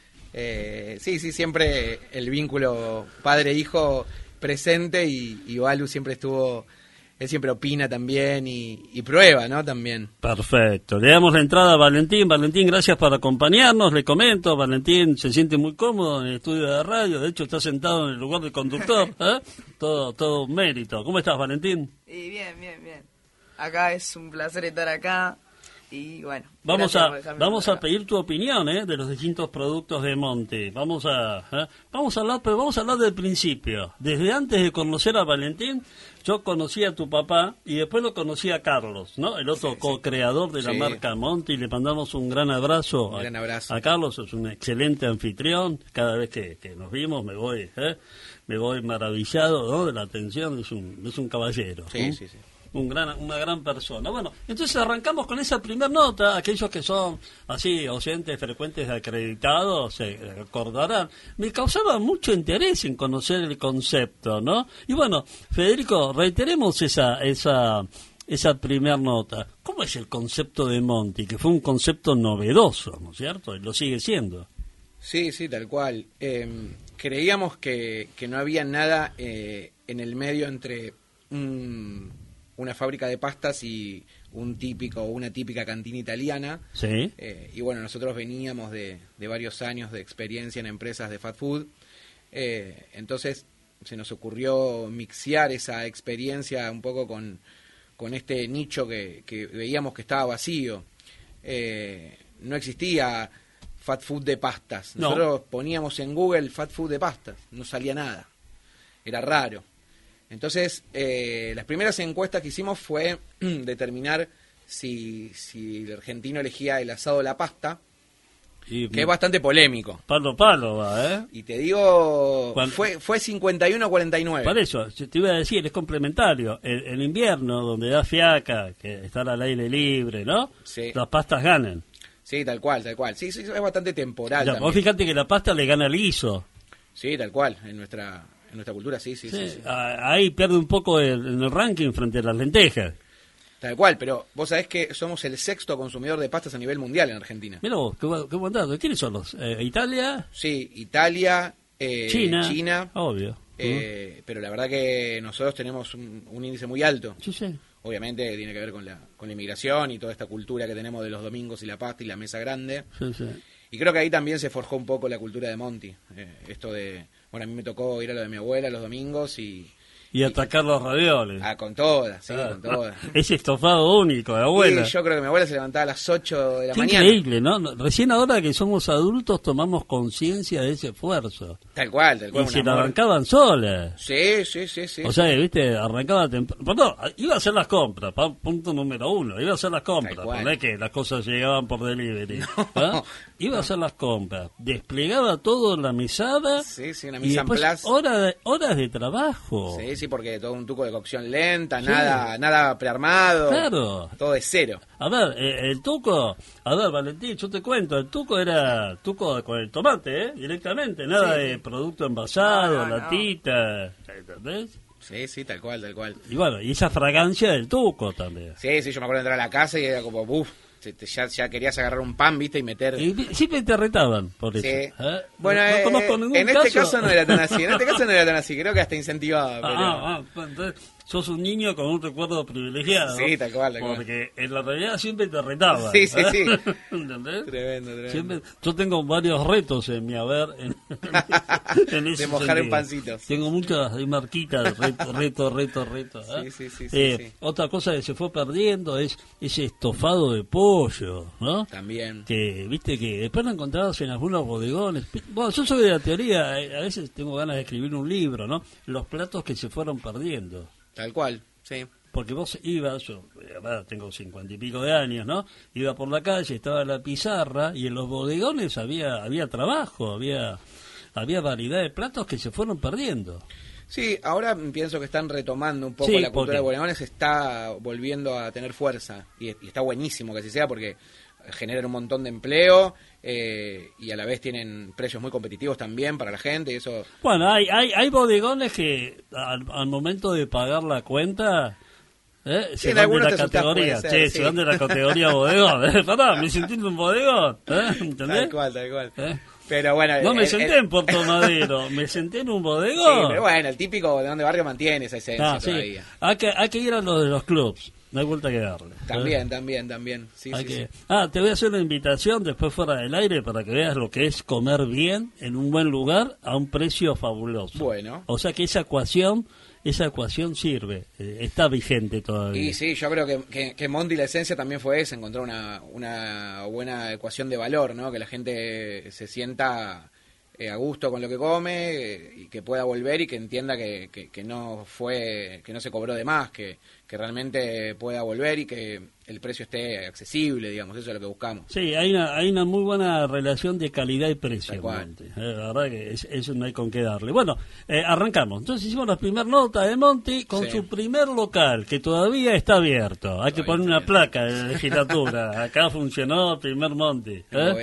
Sí, siempre el vínculo padre-hijo presente y Balu siempre estuvo... Él siempre opina también y prueba, ¿no? También. Perfecto. Le damos la entrada a Valentín. Valentín, gracias por acompañarnos. Le comento, Valentín se siente muy cómodo en el estudio de radio. De hecho, está sentado en el lugar del conductor. ¿Eh? Todo un mérito. ¿Cómo estás, Valentín? Y bien. Acá es un placer estar acá. Y bueno, vamos a pedir tu opinión de los distintos productos de Monty. Vamos a hablar del principio. Desde antes de conocer a Valentín, yo conocí a tu papá y después lo conocí a Carlos, ¿no? El otro co-creador de la marca Monty. Le mandamos un gran abrazo. A Carlos, es un excelente anfitrión. Cada vez que nos vimos me voy maravillado, ¿no? De la atención. Es un caballero. Sí. Una gran persona. Bueno, entonces arrancamos con esa primera nota. Aquellos que son así oyentes frecuentes de Acreditados se acordarán. Me causaba mucho interés en conocer el concepto, ¿no? Y bueno, Federico, reiteremos esa primera nota. ¿Cómo es el concepto de Monty? Que fue un concepto novedoso, ¿no es cierto? Y lo sigue siendo. Sí, tal cual. Creíamos que no había nada en el medio entre una fábrica de pastas y una típica cantina italiana. Sí. Y bueno, nosotros veníamos de varios años de experiencia en empresas de fast food. Entonces se nos ocurrió mixear esa experiencia un poco con este nicho que veíamos que estaba vacío. No existía fast food de pastas. Nosotros poníamos en Google fast food de pastas, no salía nada. Era raro. Entonces, las primeras encuestas que hicimos fue determinar si el argentino elegía el asado o la pasta, que es bastante polémico. Palo va, ¿eh? Y te digo, fue 51-49. Por eso, te iba a decir, es complementario. En invierno, donde da fiaca, que estar al aire libre, ¿no? Sí. Las pastas ganan. Sí, tal cual. Sí, es bastante temporal también. Vos fíjate que la pasta le gana al guiso. Sí, tal cual, en nuestra cultura, sí. Ahí pierde un poco en el ranking frente a las lentejas. Tal cual, pero vos sabés que somos el 6º consumidor de pastas a nivel mundial en Argentina. Mirá vos, qué buen dato. ¿Quiénes son los? ¿Italia? Sí, Italia, China. Obvio. Pero la verdad que nosotros tenemos un índice muy alto. Sí. Obviamente tiene que ver con la inmigración y toda esta cultura que tenemos de los domingos y la pasta y la mesa grande. Sí. Y creo que ahí también se forjó un poco la cultura de Monty. Esto de... Bueno, a mí me tocó ir a lo de mi abuela los domingos y Y atacar los ravioles. Con todas, sí, con todas. Ese estofado único de abuela. Sí, yo creo que mi abuela se levantaba a las 8 de la Qué mañana. increíble, ¿no? Recién ahora que somos adultos tomamos conciencia de ese esfuerzo. Tal cual. Y se la arrancaban solas. Sí. O sea, viste, arrancaba temprano. Perdón, iba a hacer las compras, punto número 1. Iba a hacer las compras. No es que las cosas llegaban por delivery. No, iba a hacer las compras. Desplegaba todo en la mesada. Sí, una y mise en después place. horas de trabajo. Sí, porque todo un tuco de cocción lenta, nada prearmado. Claro. Todo de cero. A ver, el tuco, Valentín, yo te cuento, el tuco era tuco con el tomate, directamente, nada de producto envasado, latita, ¿entendés? Sí, tal cual. Y bueno, y esa fragancia del tuco también. Sí, yo me acuerdo de entrar a la casa y era como, ya querías agarrar un pan, viste, y meter... Y siempre te retaban por eso. Sí. Bueno, no conozco ningún en caso. este caso no era tan así, creo que hasta incentivaba. Pero... entonces sos un niño con un recuerdo privilegiado. Sí, tal cual. Porque en la realidad siempre te retaban. Sí. ¿Entendés? Tremendo. Siempre, yo tengo varios retos en mi haber. En ese de mojar sentido. en pancitos. Tengo muchas marquitas, reto. Sí. Otra cosa que se fue perdiendo es ese estofado de pollo, ¿no? También. Que, viste, que después lo encontrabas en algunos bodegones. Bueno, yo soy de la teoría, a veces tengo ganas de escribir un libro, ¿no? Los platos que se fueron perdiendo. Tal cual, sí. Porque vos ibas, yo tengo 50 y pico de años, ¿no? Iba por la calle, estaba la pizarra y en los bodegones había trabajo, había variedad de platos que se fueron perdiendo. Sí, ahora pienso que están retomando un poco la cultura de bodegones, está volviendo a tener fuerza y está buenísimo que así sea porque generan un montón de empleo y a la vez tienen precios muy competitivos también para la gente y eso. Bueno, hay bodegones que al momento de pagar la cuenta se van de la categoría, se van de la categoría bodegón. Pará, me sentí en un bodegón, ¿entendés? Tal cual. Pero bueno, no me senté en Puerto Madero, me senté en un bodegón. Sí, pero bueno, el típico bodegón de barrio mantiene esa esencia todavía. Hay que ir a lo de los clubs. No hay vuelta que darle. También. Sí. Te voy a hacer una invitación después fuera del aire para que veas lo que es comer bien en un buen lugar a un precio fabuloso. Bueno. O sea que esa ecuación sirve, está vigente todavía. Y sí, yo creo que Monty la esencia también fue esa, encontrar una buena ecuación de valor, ¿no? Que la gente se sienta a gusto con lo que come y que pueda volver y que entienda que no se cobró de más, que realmente pueda volver y que el precio esté accesible, digamos, eso es lo que buscamos. Sí, hay una muy buena relación de calidad y precio. Monty. La verdad que eso no hay con qué darle. Bueno, arrancamos. Entonces hicimos la primera nota de Monty con su primer local, que todavía está abierto. Hay que poner una placa de la legislatura. Acá funcionó el primer Monty.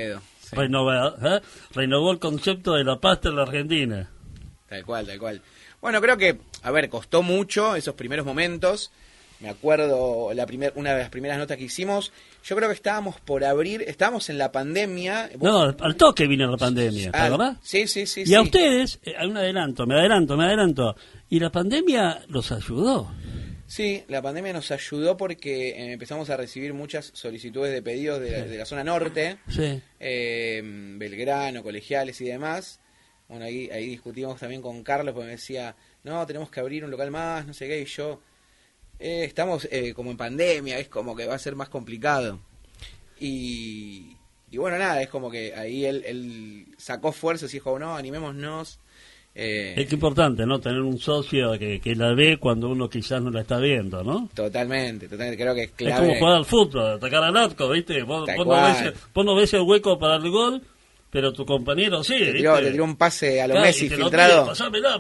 Renovó el concepto de la pasta en la Argentina. Tal cual. Bueno, creo que, costó mucho esos primeros momentos. Me acuerdo una de las primeras notas que hicimos. Yo creo que estábamos por abrir, estábamos en la pandemia. No, al toque vino la pandemia, ¿verdad? Sí. Y a ustedes, me adelanto. Y la pandemia los ayudó. Sí, la pandemia nos ayudó porque empezamos a recibir muchas solicitudes de pedidos de la zona norte, Belgrano, Colegiales y demás. Bueno, ahí discutimos también con Carlos porque me decía, no, tenemos que abrir un local más, no sé qué, y yo, estamos como en pandemia, es como que va a ser más complicado. Y bueno, nada, es como que ahí él sacó fuerzas y dijo, no, animémonos. Es que importante, ¿no? Tener un socio que la ve cuando uno quizás no la está viendo, ¿no? Totalmente, creo que es clave. Es como jugar al fútbol, atacar al arco, ¿viste? Vos no ves el hueco para el gol, pero tu compañero sí, le tiró un pase a lo Messi filtrado. Pasámela.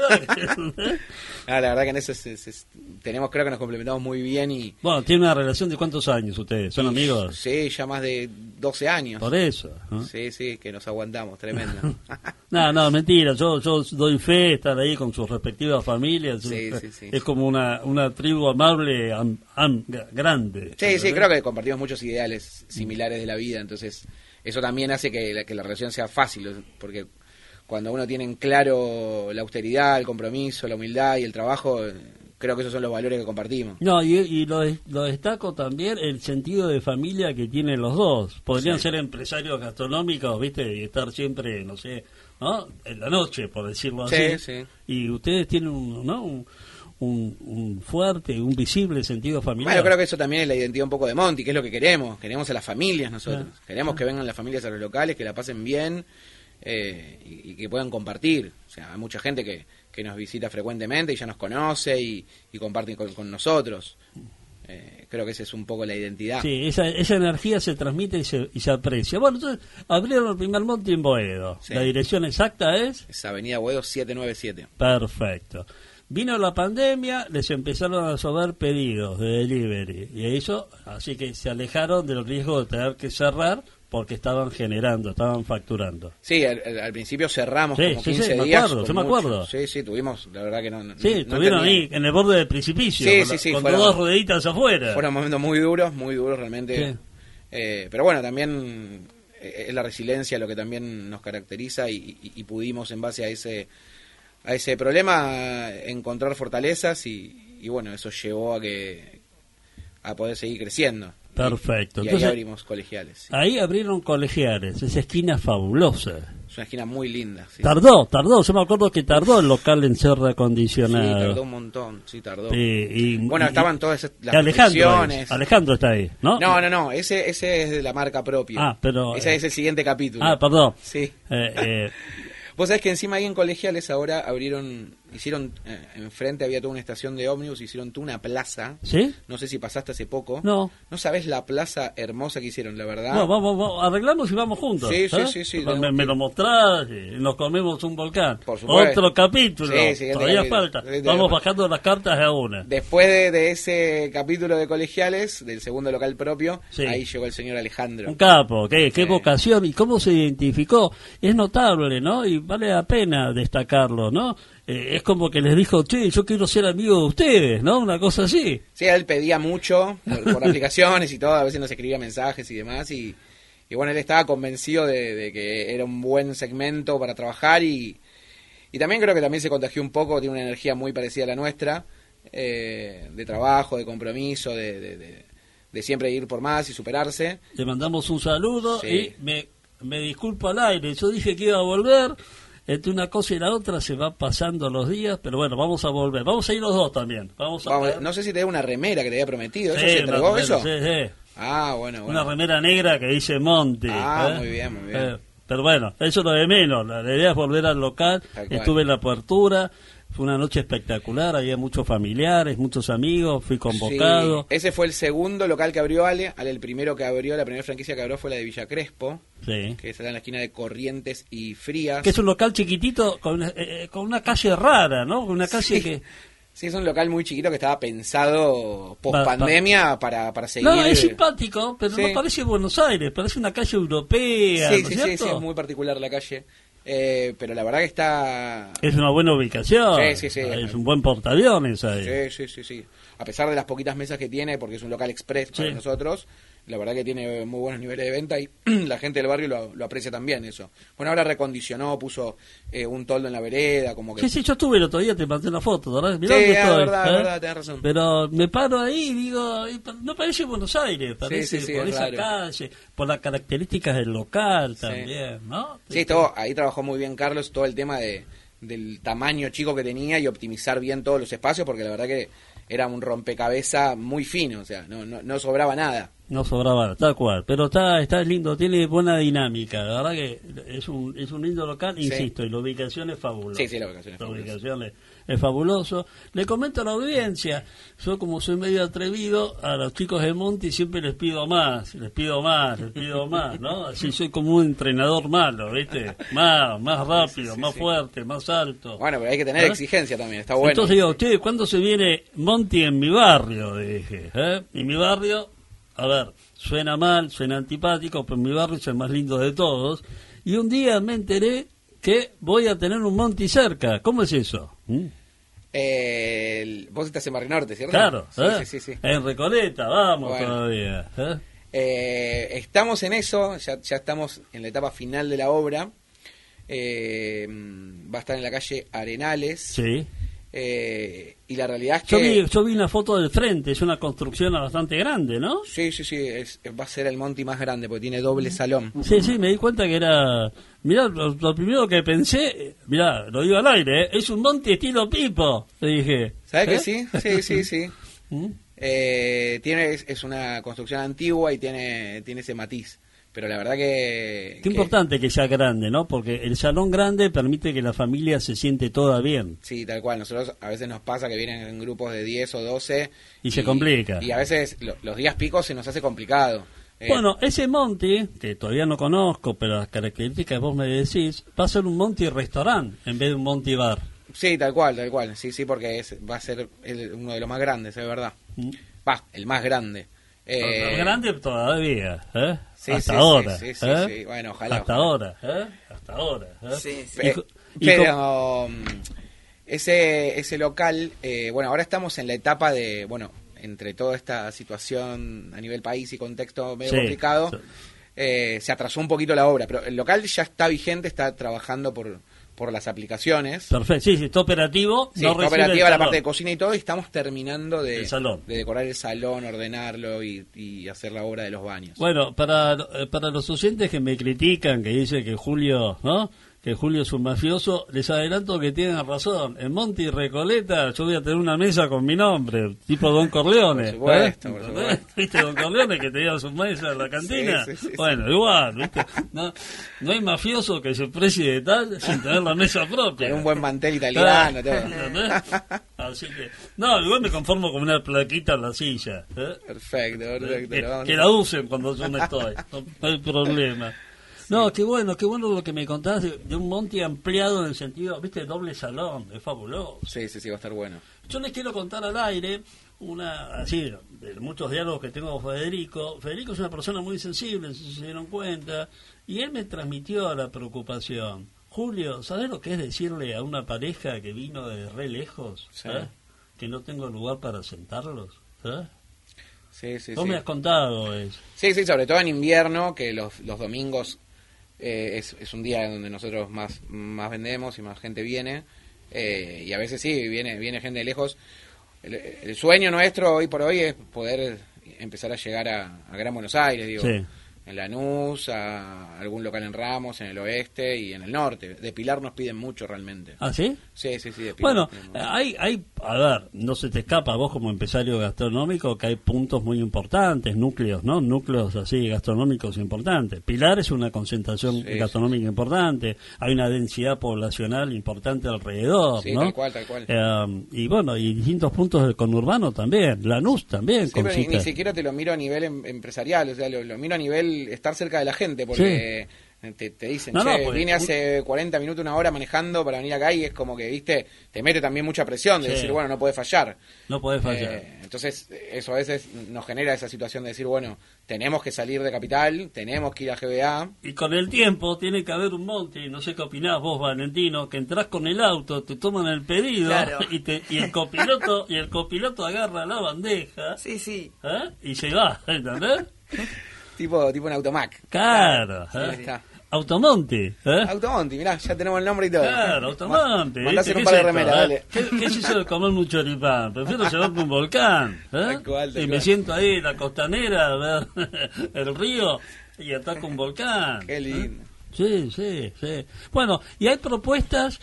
La verdad que en eso creo que nos complementamos muy bien y... Bueno, ¿tiene una relación de cuántos años ustedes? ¿Son amigos? Sí, ya más de 12 años. Por eso, ¿no? Sí, que nos aguantamos, tremendo. No, mentira, yo doy fe de estar ahí con sus respectivas familias. Sí. Es como una tribu amable, grande. Sí, creo que compartimos muchos ideales similares de la vida, entonces eso también hace que la relación sea fácil, porque cuando uno tiene en claro la austeridad, el compromiso, la humildad y el trabajo, creo que esos son los valores que compartimos. No, y lo destaco también el sentido de familia que tienen los dos. Podrían ser empresarios gastronómicos, ¿viste? Y estar siempre, no sé, ¿no? En la noche, por decirlo así. Sí. Y ustedes tienen un fuerte, un visible sentido familiar. Bueno, creo que eso también es la identidad un poco de Monty, que es lo que queremos. Queremos a las familias nosotros. Queremos que vengan las familias a los locales, que la pasen bien y que puedan compartir. O sea, hay mucha gente que nos visita frecuentemente y ya nos conoce y comparte con nosotros. Creo que esa es un poco la identidad. Sí, esa energía se transmite y se aprecia. Bueno, entonces abrieron el primer Monty en Boedo. Sí. La dirección exacta es Avenida Boedo 797. Perfecto. Vino la pandemia, les empezaron a sobrar pedidos de delivery y eso, así que se alejaron del riesgo de tener que cerrar porque estaban generando, estaban facturando. Sí, al principio cerramos Sí, como sí, 15 sí, me días. acuerdo, yo me acuerdo. Sí, tuvimos, la verdad que no. Sí, no estuvieron tenía- ahí en el borde del precipicio, con fueron- dos rueditas afuera. Fueron momentos muy duros realmente. Sí. Pero bueno, también es la resiliencia lo que también nos caracteriza y pudimos en base a ese problema encontrar fortalezas y bueno, eso llevó a poder seguir creciendo. Perfecto. Y ahí Entonces, abrimos colegiales. Sí. ahí abrieron colegiales, esa esquina fabulosa. Es una esquina muy linda. Sí. Tardó, yo me acuerdo que tardó el local en ser Sí, reacondicionado. tardó un montón, sí, tardó. Y Bueno, estaban todas las Alejandro, restricciones. Alejandro está ahí, ¿no? No, ese es de la marca propia. Ah, pero... Ese es el siguiente capítulo. perdón. Sí. Eh, Vos sabés que encima ahí en Colegiales ahora hicieron, enfrente había toda una estación de ómnibus, hicieron toda una plaza. ¿Sí? No sé si pasaste hace poco. No. No sabés la plaza hermosa que hicieron, la verdad. No, vamos, arreglamos y vamos juntos. Sí, sí, ¿eh? sí, Me lo mostrás y nos comemos un volcán. Por supuesto. Otro capítulo. Sí, siguiente Todavía capítulo. falta. Sí, Vamos sí. bajando las cartas de a una. Después de ese capítulo de Colegiales, del segundo local propio, Sí. ahí llegó el señor Alejandro. Un capo, qué Sí. vocación y cómo se identificó. Es notable, ¿no? Y vale la pena destacarlo, ¿no? Es como que les dijo, che, yo quiero ser amigo de ustedes, ¿no? Una cosa así. Sí, él pedía mucho por aplicaciones y todo, a veces nos escribía mensajes y demás, y bueno, él estaba convencido de que era un buen segmento para trabajar y también creo que también se contagió un poco, tiene una energía muy parecida a la nuestra, de trabajo, de compromiso, de siempre ir por más y superarse. Le mandamos un saludo Sí. y me disculpo al aire. Yo dije que iba a volver. Entre una cosa y la otra se van pasando los días, pero bueno, vamos a volver. Vamos a ir los dos también. Vamos, No sé si te da una remera que te había prometido, ¿eso Sí, se una entregó remera, eso? sí, sí. Ah, bueno. Una remera negra que dice Monty. Muy bien, muy bien. Pero bueno, eso es lo de menos. La idea es volver al local. Tal cual. Estuve en la apertura. Fue una noche espectacular. Había muchos familiares, muchos amigos. Fui convocado. Sí, ese fue el segundo local que abrió Ale, el primero que abrió, la primera franquicia que abrió fue la de Villa Crespo, Sí. que está en la esquina de Corrientes y Frías. Que es un local chiquitito con una calle rara, ¿no? Una calle Sí. que... Sí, es un local muy chiquito que estaba pensado post pandemia para seguir. No, es simpático, pero Sí. no parece Buenos Aires, parece una calle europea, Sí, ¿no sí, es sí, cierto? sí, es muy particular la calle. Pero la verdad que está... Es una buena ubicación, Sí, sí, sí. es un buen portaaviones ahí. Sí. A pesar de las poquitas mesas que tiene, porque es un local express para Sí. nosotros, la verdad que tiene muy buenos niveles de venta y la gente del barrio lo aprecia también eso. Bueno, ahora recondicionó, puso un toldo en la vereda, como que... Sí, yo estuve el otro día, te mandé una foto, ¿verdad? Mirá Sí, dónde es estoy, verdad, tenés razón. Pero me paro ahí y digo, no parece Buenos Aires, parece sí, por es esa raro. calle, por las características del local también, ¿no? Sí, ahí trabajó muy bien Carlos, todo el tema del tamaño chico que tenía y optimizar bien todos los espacios, porque la verdad que era un rompecabezas muy fino, o sea, no sobraba nada. No sobraba, tal cual, pero está lindo, tiene buena dinámica, la verdad que es un lindo local, Sí. insisto, y la ubicación es fabulosa. Sí, la ubicación es La fabulosa. ubicación es fabuloso. Le comento a la audiencia, yo como soy medio atrevido, a los chicos de Monty siempre les pido más, ¿no? Así soy como un entrenador malo, ¿viste? Más rápido, más fuerte, más alto. Bueno, pero hay que tener ¿Eh? exigencia también, está bueno. Entonces digo, che, ¿cuándo se viene Monty en mi barrio? Dije, Y mi barrio, a ver, suena mal, suena antipático, pero mi barrio es el más lindo de todos. Y un día me enteré que voy a tener un Monty cerca. ¿Cómo es eso? Vos estás en Barrio Norte, ¿cierto? Claro, Sí. En Recoleta, vamos Bueno. todavía. Estamos en eso, ya estamos en la etapa final de la obra. Va a estar en la calle Arenales. Sí. Y la realidad es que... Yo vi una foto del frente, es una construcción bastante grande, ¿no? Sí, va a ser el Monty más grande, porque tiene doble salón. Sí, me di cuenta que era... Mirá, lo primero que pensé, mirá, lo digo al aire, es un Monty estilo Pipo, te dije. ¿Sabes que sí? Sí. Es una construcción antigua y tiene ese matiz. Pero la verdad que... Qué importante que sea grande, ¿no? Porque el salón grande permite que la familia se siente toda bien. Sí, tal cual. Nosotros a veces nos pasa que vienen en grupos de 10 o 12. Y se complica. Y a veces los días picos se nos hace complicado. Bueno, ese Monty, que todavía no conozco, pero las características que vos me decís, va a ser un Monty restaurant en vez de un Monty bar. Sí, tal cual. Sí, porque va a ser uno de los más grandes, es verdad. El más grande. Más grande todavía, ¿eh? Sí, hasta ahora. Sí. Bueno, ojalá. Hasta ahora, ¿eh? Hasta ahora. Sí. Pero ese local, ahora estamos en la etapa de, entre toda esta situación a nivel país y contexto medio complicado, se atrasó un poquito la obra, pero el local ya está vigente, está trabajando por las aplicaciones. Perfecto, sí, está operativo. Sí, está operativa la parte de cocina y todo, y estamos terminando de decorar el salón, ordenarlo y hacer la obra de los baños. Bueno, para los oyentes que me critican, que dicen que Julio, ¿no?, que Julio es un mafioso, les adelanto que tienen razón. En Monty Recoleta yo voy a tener una mesa con mi nombre, tipo Don Corleone. Por supuesto. ¿Viste Don Corleone que tenía su mesa en la cantina? Sí. Bueno, igual, ¿viste? No hay mafioso que se precie de tal sin tener la mesa propia. Con un buen mantel italiano, todo. Así que, igual me conformo con una plaquita en la silla. Perfecto. Que la usen cuando yo no estoy, no hay problema. No, qué bueno lo que me contabas de un Monty ampliado en el sentido, viste, doble salón, es fabuloso. Sí, va a estar bueno. Yo les quiero contar al aire de muchos diálogos que tengo con Federico. Federico es una persona muy sensible, si se dieron cuenta, y él me transmitió la preocupación. Julio, ¿sabes lo que es decirle a una pareja que vino de re lejos, que no tengo lugar para sentarlos? Sí. Vos me has contado eso. Sí, sobre todo en invierno, que los domingos es un día donde nosotros más vendemos y más gente viene, y a veces viene gente de lejos. El sueño nuestro hoy por hoy es poder empezar a llegar a Gran Buenos Aires, en Lanús, a algún local en Ramos, en el oeste y en el norte. De Pilar nos piden mucho realmente. ¿Ah, sí? Sí, de Pilar. Bueno, a ver, no se te escapa a vos como empresario gastronómico que hay puntos muy importantes, núcleos así gastronómicos importantes. Pilar es una concentración gastronómica importante, hay una densidad poblacional importante alrededor, ¿no? Tal cual. Y distintos puntos del conurbano también, Lanús también. Sí, pero ni siquiera te lo miro a nivel empresarial, o sea, lo miro a nivel estar cerca de la gente, porque te dicen, vine hace 40 minutos, una hora manejando para venir acá, y es como que, viste, te mete también mucha presión de decir, no puede fallar. No puede fallar. Entonces, eso a veces nos genera esa situación de decir, tenemos que salir de Capital, tenemos que ir a GBA. Y con el tiempo tiene que haber un Monty, no sé qué opinás vos, Valentino, que entrás con el auto, te toman el pedido, y el copiloto agarra la bandeja. Sí. Y se va, ¿entendés? Tipo en Automac. Claro. Está. Automonte. Automonte, mirá, ya tenemos el nombre y todo. Claro, Automonte. Mandá hacer un par de remeras, dale. ¿Qué es eso de comer un choripán? Prefiero llevarme un volcán. Tal cual. Me siento ahí en la costanera a ver el río y ataco un volcán. Qué lindo. Sí. Bueno, y hay propuestas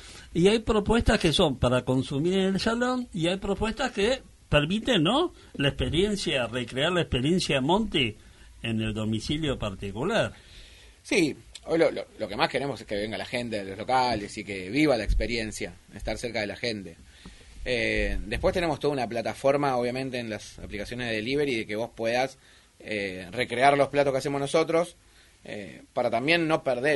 que son para consumir en el salón, y hay propuestas que permiten, ¿no?, recrear la experiencia Monty en el domicilio particular. Sí, hoy lo que más queremos es que venga la gente de los locales y que viva la experiencia, estar cerca de la gente. Después tenemos toda una plataforma, obviamente, en las aplicaciones de delivery, de que vos puedas recrear los platos que hacemos nosotros, para también no perder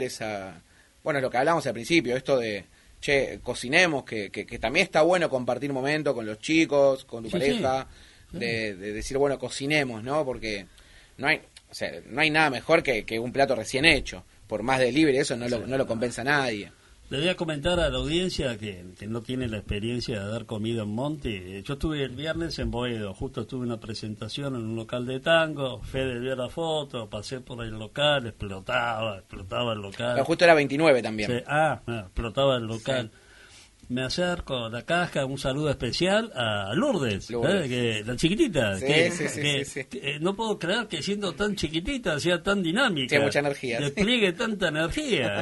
lo que hablamos al principio, esto de, cocinemos, que también está bueno compartir momentos con los chicos, con tu pareja, de decir, cocinemos, ¿no? Porque no hay nada mejor que un plato recién hecho. Por más delivery, eso no lo compensa a nadie. Le voy a comentar a la audiencia que no tiene la experiencia de haber comido en Monty. Yo estuve el viernes en Boedo, justo tuve una presentación en un local de tango, Fede vio la foto, pasé por el local, explotaba el local. Pero justo era 29 también. Sí, explotaba el local. me acerco a la caja, un saludo especial a Lourdes, Lourdes. La chiquitita, Sí, sí. que no puedo creer que siendo tan chiquitita sea tan dinámica. Tiene mucha energía. Despliegue tanta energía.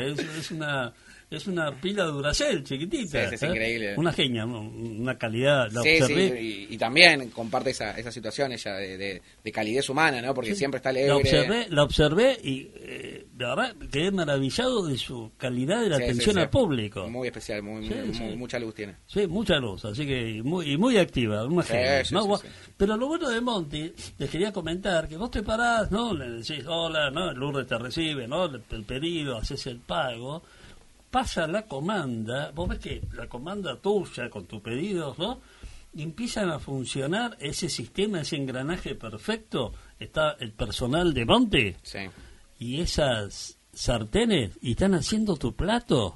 Es una pila de Duracell chiquitita. Sí, es increíble. Una genia, una calidad. La Sí, observé. sí, y también comparte esa situación ella de calidez humana, ¿no? Porque siempre está alegre. La observé y la verdad quedé maravillado de su calidad de la atención al público. Muy especial, mucha luz tiene. Sí, mucha luz, así que muy activa, una genia, ¿no? Sí. Pero lo bueno de Monty, les quería comentar que vos te parás, ¿no? Le decís hola, ¿no? El Lourdes te recibe, ¿no? El pedido, haces el pago, pasa la comanda, vos ves que la comanda tuya con tus pedidos, ¿no? Y empiezan a funcionar ese sistema, ese engranaje perfecto, está el personal de Monty. Sí. Y esas sartenes, y están haciendo tu plato.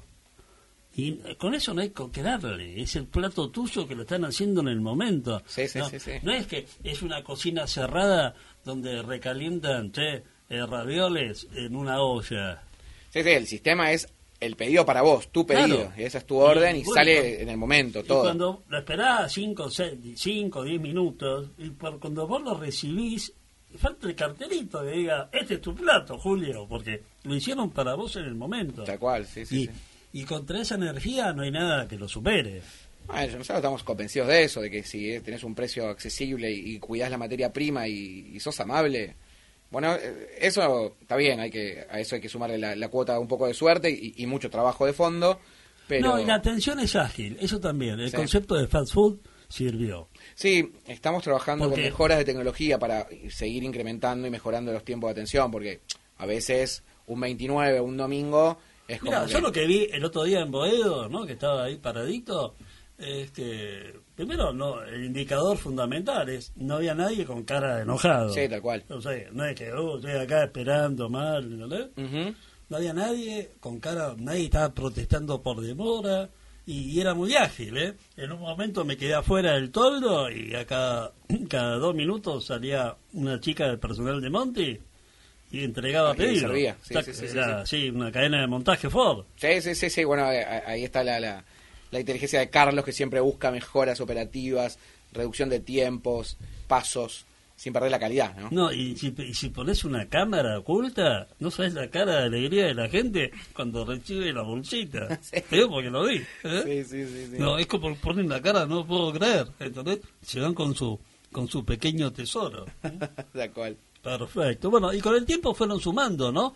Y con eso no hay que darle, es el plato tuyo que lo están haciendo en el momento. Sí. No es que es una cocina cerrada donde recalientan ravioles en una olla. Sí, el sistema es el pedido para vos, tu pedido. Claro. Y esa es tu orden y bueno, sale en el momento, todo. Y cuando lo esperás 5 o 10 minutos, y cuando vos lo recibís, falta el cartelito que diga, este es tu plato, Julio, porque lo hicieron para vos en el momento. Tal cual, sí. Y contra esa energía no hay nada que lo supere. Nosotros estamos convencidos de eso, de que si tenés un precio accesible y cuidás la materia prima y sos amable, bueno, eso está bien, a eso hay que sumarle la cuota un poco de suerte y mucho trabajo de fondo, pero... No, y la atención es ágil, eso también, el concepto de fast food sirvió. Sí, estamos trabajando con mejoras de tecnología para seguir incrementando y mejorando los tiempos de atención, porque a veces un 29, un domingo... Mira, yo lo que vi el otro día en Boedo, ¿no? Que estaba ahí paradito, es que primero el indicador fundamental es no había nadie con cara de enojado. Sí, tal cual. O sea, no es que estoy acá esperando mal, ¿no? Uh-huh. No había nadie con cara, nadie estaba protestando por demora y era muy ágil, ¿eh? En un momento me quedé afuera del toldo y cada 2 minutos salía una chica del personal de Monty y entregaba pedidos. Servía. Sí, una cadena de montaje Ford. Sí, bueno, ahí está la inteligencia de Carlos, que siempre busca mejoras operativas, reducción de tiempos, pasos, sin perder la calidad, ¿no? No, y si pones una cámara oculta, no sabes la cara de alegría de la gente cuando recibe la bolsita. Sí. Porque lo vi. Sí. No, es como ponen la cara, no puedo creer. ¿Entendés? Se van con su pequeño tesoro. De cual. Perfecto. Bueno, y con el tiempo fueron sumando, ¿no?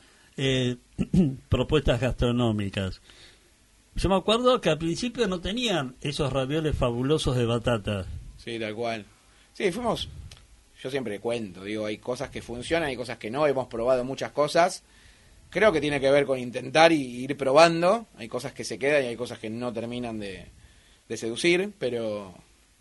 Propuestas gastronómicas. Yo me acuerdo que al principio no tenían esos ravioles fabulosos de batata. Sí, tal cual. Sí, yo siempre cuento, digo, hay cosas que funcionan, hay cosas que no, hemos probado muchas cosas. Creo que tiene que ver con intentar y ir probando. Hay cosas que se quedan y hay cosas que no terminan de seducir, pero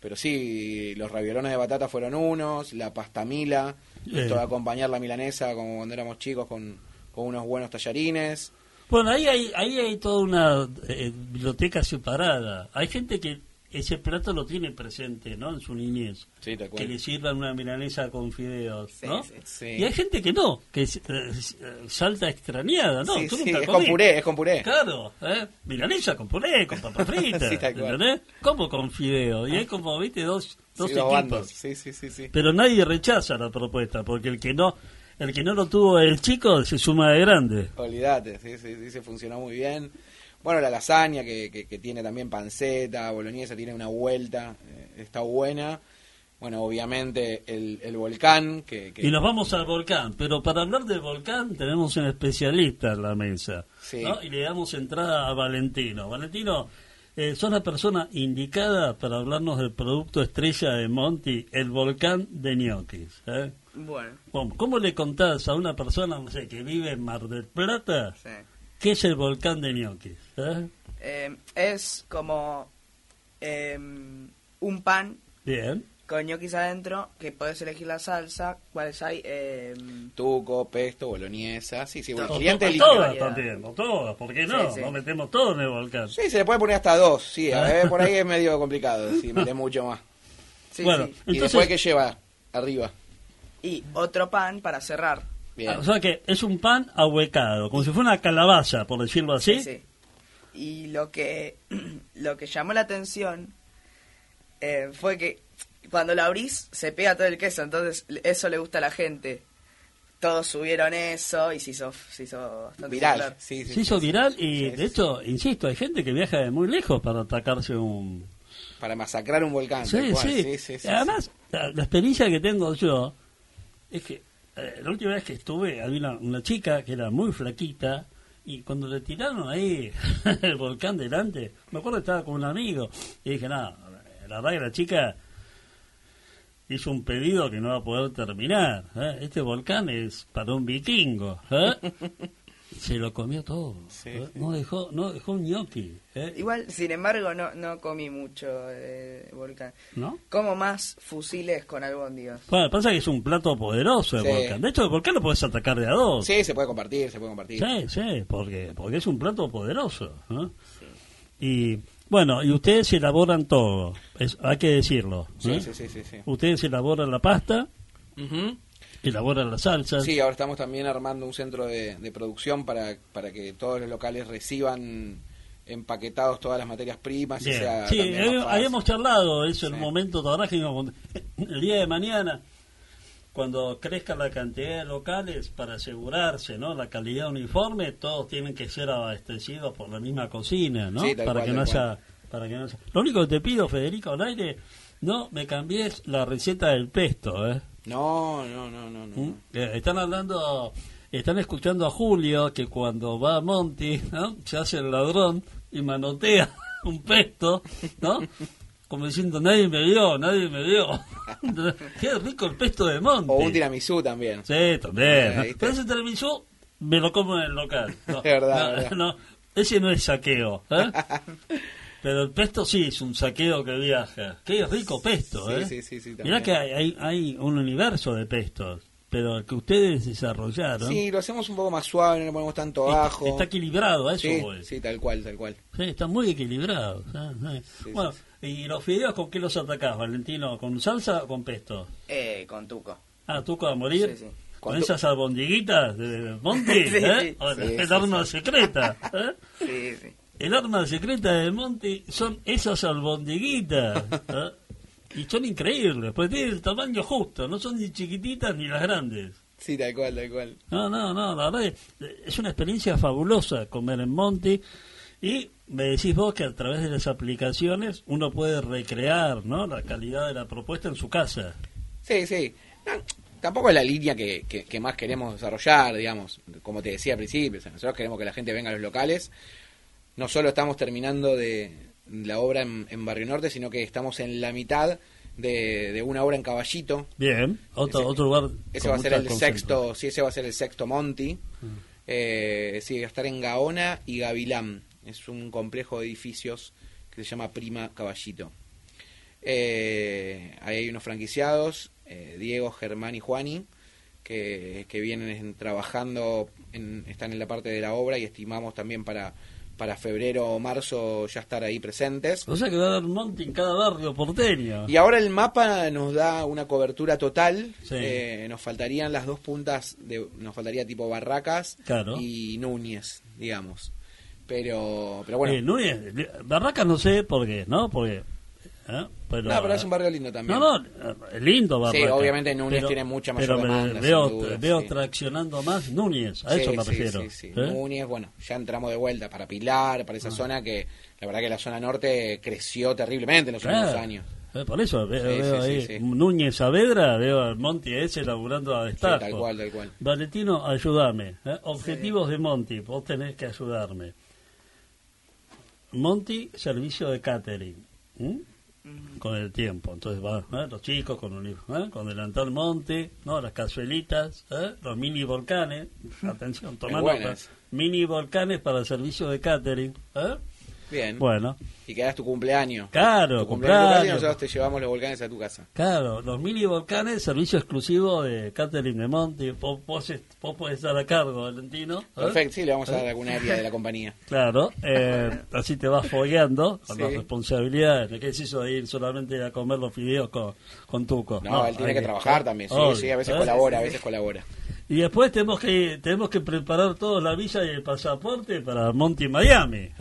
sí, los raviolones de batata fueron unos, la pasta mila, esto de acompañar la milanesa como cuando éramos chicos con unos buenos tallarines. Bueno, ahí hay toda una biblioteca separada. Hay gente que ese plato lo tiene presente, ¿no? En su niñez. Sí, tal cual. Que le sirvan una milanesa con fideos, ¿no? Sí. Y hay gente que no, que salta extrañada, ¿no? Sí, Tú sí, nunca es comí. con puré. Claro, milanesa con puré, con papas fritas, Sí, tal cual. ¿entendés? Como con fideos. Y hay como, viste, dos equipos. Bandos. Sí. Pero nadie rechaza la propuesta, porque el que no lo tuvo el chico se suma de grande. Olvídate, sí, se funcionó muy bien. Bueno, la lasaña que tiene también panceta, boloñesa, tiene una vuelta, está buena. Bueno, obviamente el volcán. Y nos vamos al volcán, pero para hablar del volcán tenemos un especialista en la mesa. Sí. ¿No? Y le damos entrada a Valentino. Valentino, sos la persona indicada para hablarnos del producto estrella de Monty, el volcán de ñoquis. Bueno, ¿Cómo le contás a una persona, no sé, que vive en Mar del Plata, sí. qué es el volcán de ñoquis? Es como un pan Bien. con ñoquis adentro, que podés elegir la salsa. ¿Cuáles hay? Tuco, pesto, boloñesa. Sí, el Todo. cliente elige. Todas también, no todas, ¿por qué no? Sí. No metemos todo en el volcán. Sí, se le puede poner hasta 2, sí, a ver, por ahí es medio complicado, si mete mucho más. Sí, Bueno, sí. Y entonces, después, ¿qué lleva arriba? Y otro pan para cerrar. Bien. o sea que es un pan ahuecado, como si fuera una calabaza, por decirlo así. Sí. Y lo que llamó la atención fue que cuando lo abrís se pega todo el queso, entonces eso le gusta a la gente. Todos subieron eso y se hizo bastante Viral. popular. Sí, Se hizo viral y, Sí, de hecho, insisto, hay gente que viaja de muy lejos para atacarse un... Para masacrar un volcán. Sí, tal cual. sí. Sí. Además, la experiencia que tengo yo es que la última vez que estuve, había una chica que era muy flaquita y cuando le tiraron ahí el volcán delante, me acuerdo que estaba con un amigo y dije, no, la verdad que la chica hizo un pedido que no va a poder terminar. Este volcán es para un vikingo. Se lo comió todo. Sí. No dejó un ñoqui. Igual, sin embargo, no comí mucho volcán. ¿No? Como más fusiles con albóndigas. Bueno, pasa que es un plato poderoso el Sí. volcán. De hecho, el volcán lo puedes atacar de a dos. Sí, se puede compartir. Sí, porque es un plato poderoso. Y bueno, y ustedes elaboran todo, hay que decirlo. Sí. Ustedes elaboran la pasta, Ujú. elaboran las salsas. Sí, ahora estamos también armando un centro de producción para que todos los locales reciban empaquetados todas las materias primas. Y Bien. sea Sí, también más fácil. habíamos charlado eso en Sí. un momento, ¿te acordás que el día de mañana, cuando crezca la cantidad de locales, para asegurarse, ¿no?, la calidad uniforme, todos tienen que ser abastecidos por la misma cocina, ¿no? Sí, tal para cual, que no tal haya, para que no haya. Lo único que te pido, Federico, al aire, no me cambies la receta del pesto, ¿eh? No. Están escuchando a Julio que cuando va a Monty, ¿no?, se hace el ladrón y manotea un pesto, ¿no? Como diciendo, nadie me vio. Qué rico el pesto de Monty. O un tiramisú también. Sí, también. ¿Viste? Pero ese tiramisú me lo como en el local. No, Es verdad. no, ese no es saqueo, ¿eh? Pero el pesto sí es un saqueo que viaja. Qué rico pesto, ¿eh? Sí, también. Mirá que hay un universo de pestos, pero el que ustedes desarrollaron... Sí, lo hacemos un poco más suave, no le ponemos tanto está, ajo. está equilibrado, a eso Sí, voy. sí, tal cual. Sí, está muy equilibrado. Sí, Bueno, ¿y los fideos con qué los atacás, Valentino? ¿Con salsa o con pesto? Con tuco. Ah, ¿tuco a morir? Sí. ¿Con esas albondiguitas de Monty? Sí. ¿Eh? Sí, El arma secreta. Sí. El arma secreta de Monty son esas albondiguitas. Y son increíbles, porque tienen el tamaño justo, no son ni chiquititas ni las grandes. Sí, tal cual. No, la verdad es una experiencia fabulosa comer en Monty. Y me decís vos que a través de las aplicaciones uno puede recrear, ¿no?, la calidad de la propuesta en su casa. Sí. No, tampoco es la línea que más queremos desarrollar, digamos, como te decía al principio. O sea, nosotros queremos que la gente venga a los locales. No solo estamos terminando de la obra en Barrio Norte, sino que estamos en la mitad de una obra en Caballito. Bien, otro lugar. Ese va a ser ese va a ser el sexto Monty. Sí, va a estar en Gaona y Gavilán. Es un complejo de edificios que se llama Prima Caballito. Ahí hay unos franquiciados, Diego, Germán y Juani, que vienen trabajando, están en la parte de la obra y estimamos también para febrero o marzo ya estar ahí presentes. O sea que va a haber un Monty en cada barrio porteño. Y ahora el mapa nos da una cobertura total. Sí. Nos faltarían las dos puntas, nos faltaría tipo Barracas, Claro. y Núñez, digamos. Pero bueno. Núñez, Barracas no sé por qué, ¿no? Porque... pero es un barrio lindo también. Es lindo Barracas. Sí, obviamente Núñez tiene mucha mayor pero demanda, veo, sin duda, veo sí. traccionando más Núñez, a eso me refiero. Sí. ¿Eh? Núñez, bueno, ya entramos de vuelta para Pilar, para esa zona que la verdad que la zona norte creció terriblemente en los últimos años. Por eso veo ahí sí. Núñez Saavedra, veo al Monty ese laburando a destajo. Sí, tal cual. Valentino, ayúdame. Objetivos de Monty, vos tenés que ayudarme. Monty, servicio de catering. Con el tiempo, entonces van los chicos con delantal Monty, ¿no?, las cazuelitas, los mini volcanes, atención, tomando mini volcanes para el servicio de catering. Bien. Bueno. Y que hagas tu cumpleaños. Claro, tu cumpleaños. Y nosotros te llevamos los volcanes a tu casa. Claro, los mini volcanes, servicio exclusivo de catering de Monty. Vos podés estar a cargo, Valentino. Perfecto, sí, le vamos a dar alguna área de la compañía. Claro, así te vas fogueando con Sí. las responsabilidades. ¿Qué es eso de ir solamente a comer los fideos con Tuco? No, él tiene que trabajar también. Sí, obvio, sí, a veces colabora. Y después tenemos que preparar toda la visa y el pasaporte para Monty Miami.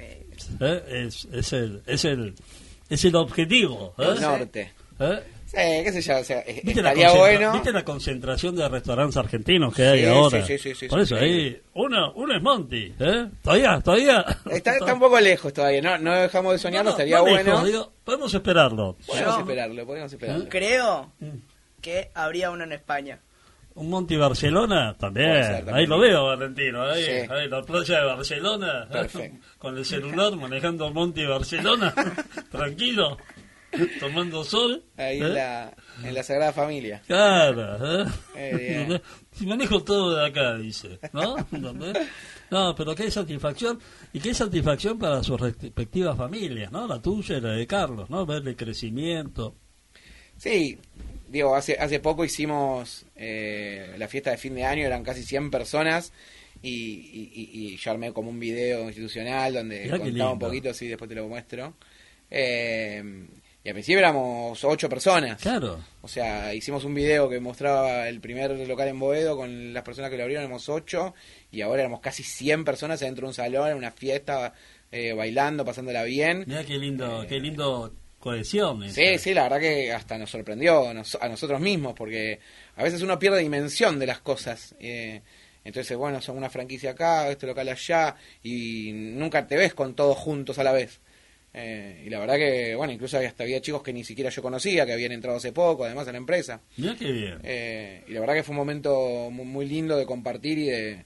Es el objetivo. El norte. Sí, qué sé yo, o sea, ¿Viste estaría bueno. ¿Viste la concentración de restaurantes argentinos que hay ahora? Sí. Por eso ahí, uno es Monty, Todavía. Está un poco lejos todavía, no dejamos de soñarlo, estaría bueno. Digo, podemos esperarlo. Podemos esperarlo. Creo que habría uno en España. Un Monty Barcelona también. Ahí lo veo, Valentino. Ahí la playa de Barcelona. Perfecto. Con el celular manejando Monty Barcelona. Tranquilo. Tomando sol. Ahí en la Sagrada Familia. Claro. Si manejo todo de acá, dice. ¿No? No, pero qué satisfacción. Y qué satisfacción para sus respectivas familias, ¿no? La tuya y la de Carlos, ¿no? Verle el crecimiento. Sí. Digo, hace poco hicimos la fiesta de fin de año, eran casi 100 personas y yo armé como un video institucional donde Mirá contaba un poquito, sí, después te lo muestro. Y al principio éramos 8 personas. Claro. O sea, hicimos un video que mostraba el primer local en Boedo con las personas que lo abrieron, éramos 8 y ahora éramos casi 100 personas dentro de un salón, en una fiesta, bailando, pasándola bien. Mirá qué lindo cohesión. Sí, la verdad que hasta nos sorprendió a nosotros mismos, porque a veces uno pierde dimensión de las cosas. Entonces, bueno, son una franquicia acá, este local allá, y nunca te ves con todos juntos a la vez. Y la verdad que, bueno, incluso había chicos que ni siquiera yo conocía, que habían entrado hace poco, además, a la empresa. Mirá qué bien. Y la verdad que fue un momento muy lindo de compartir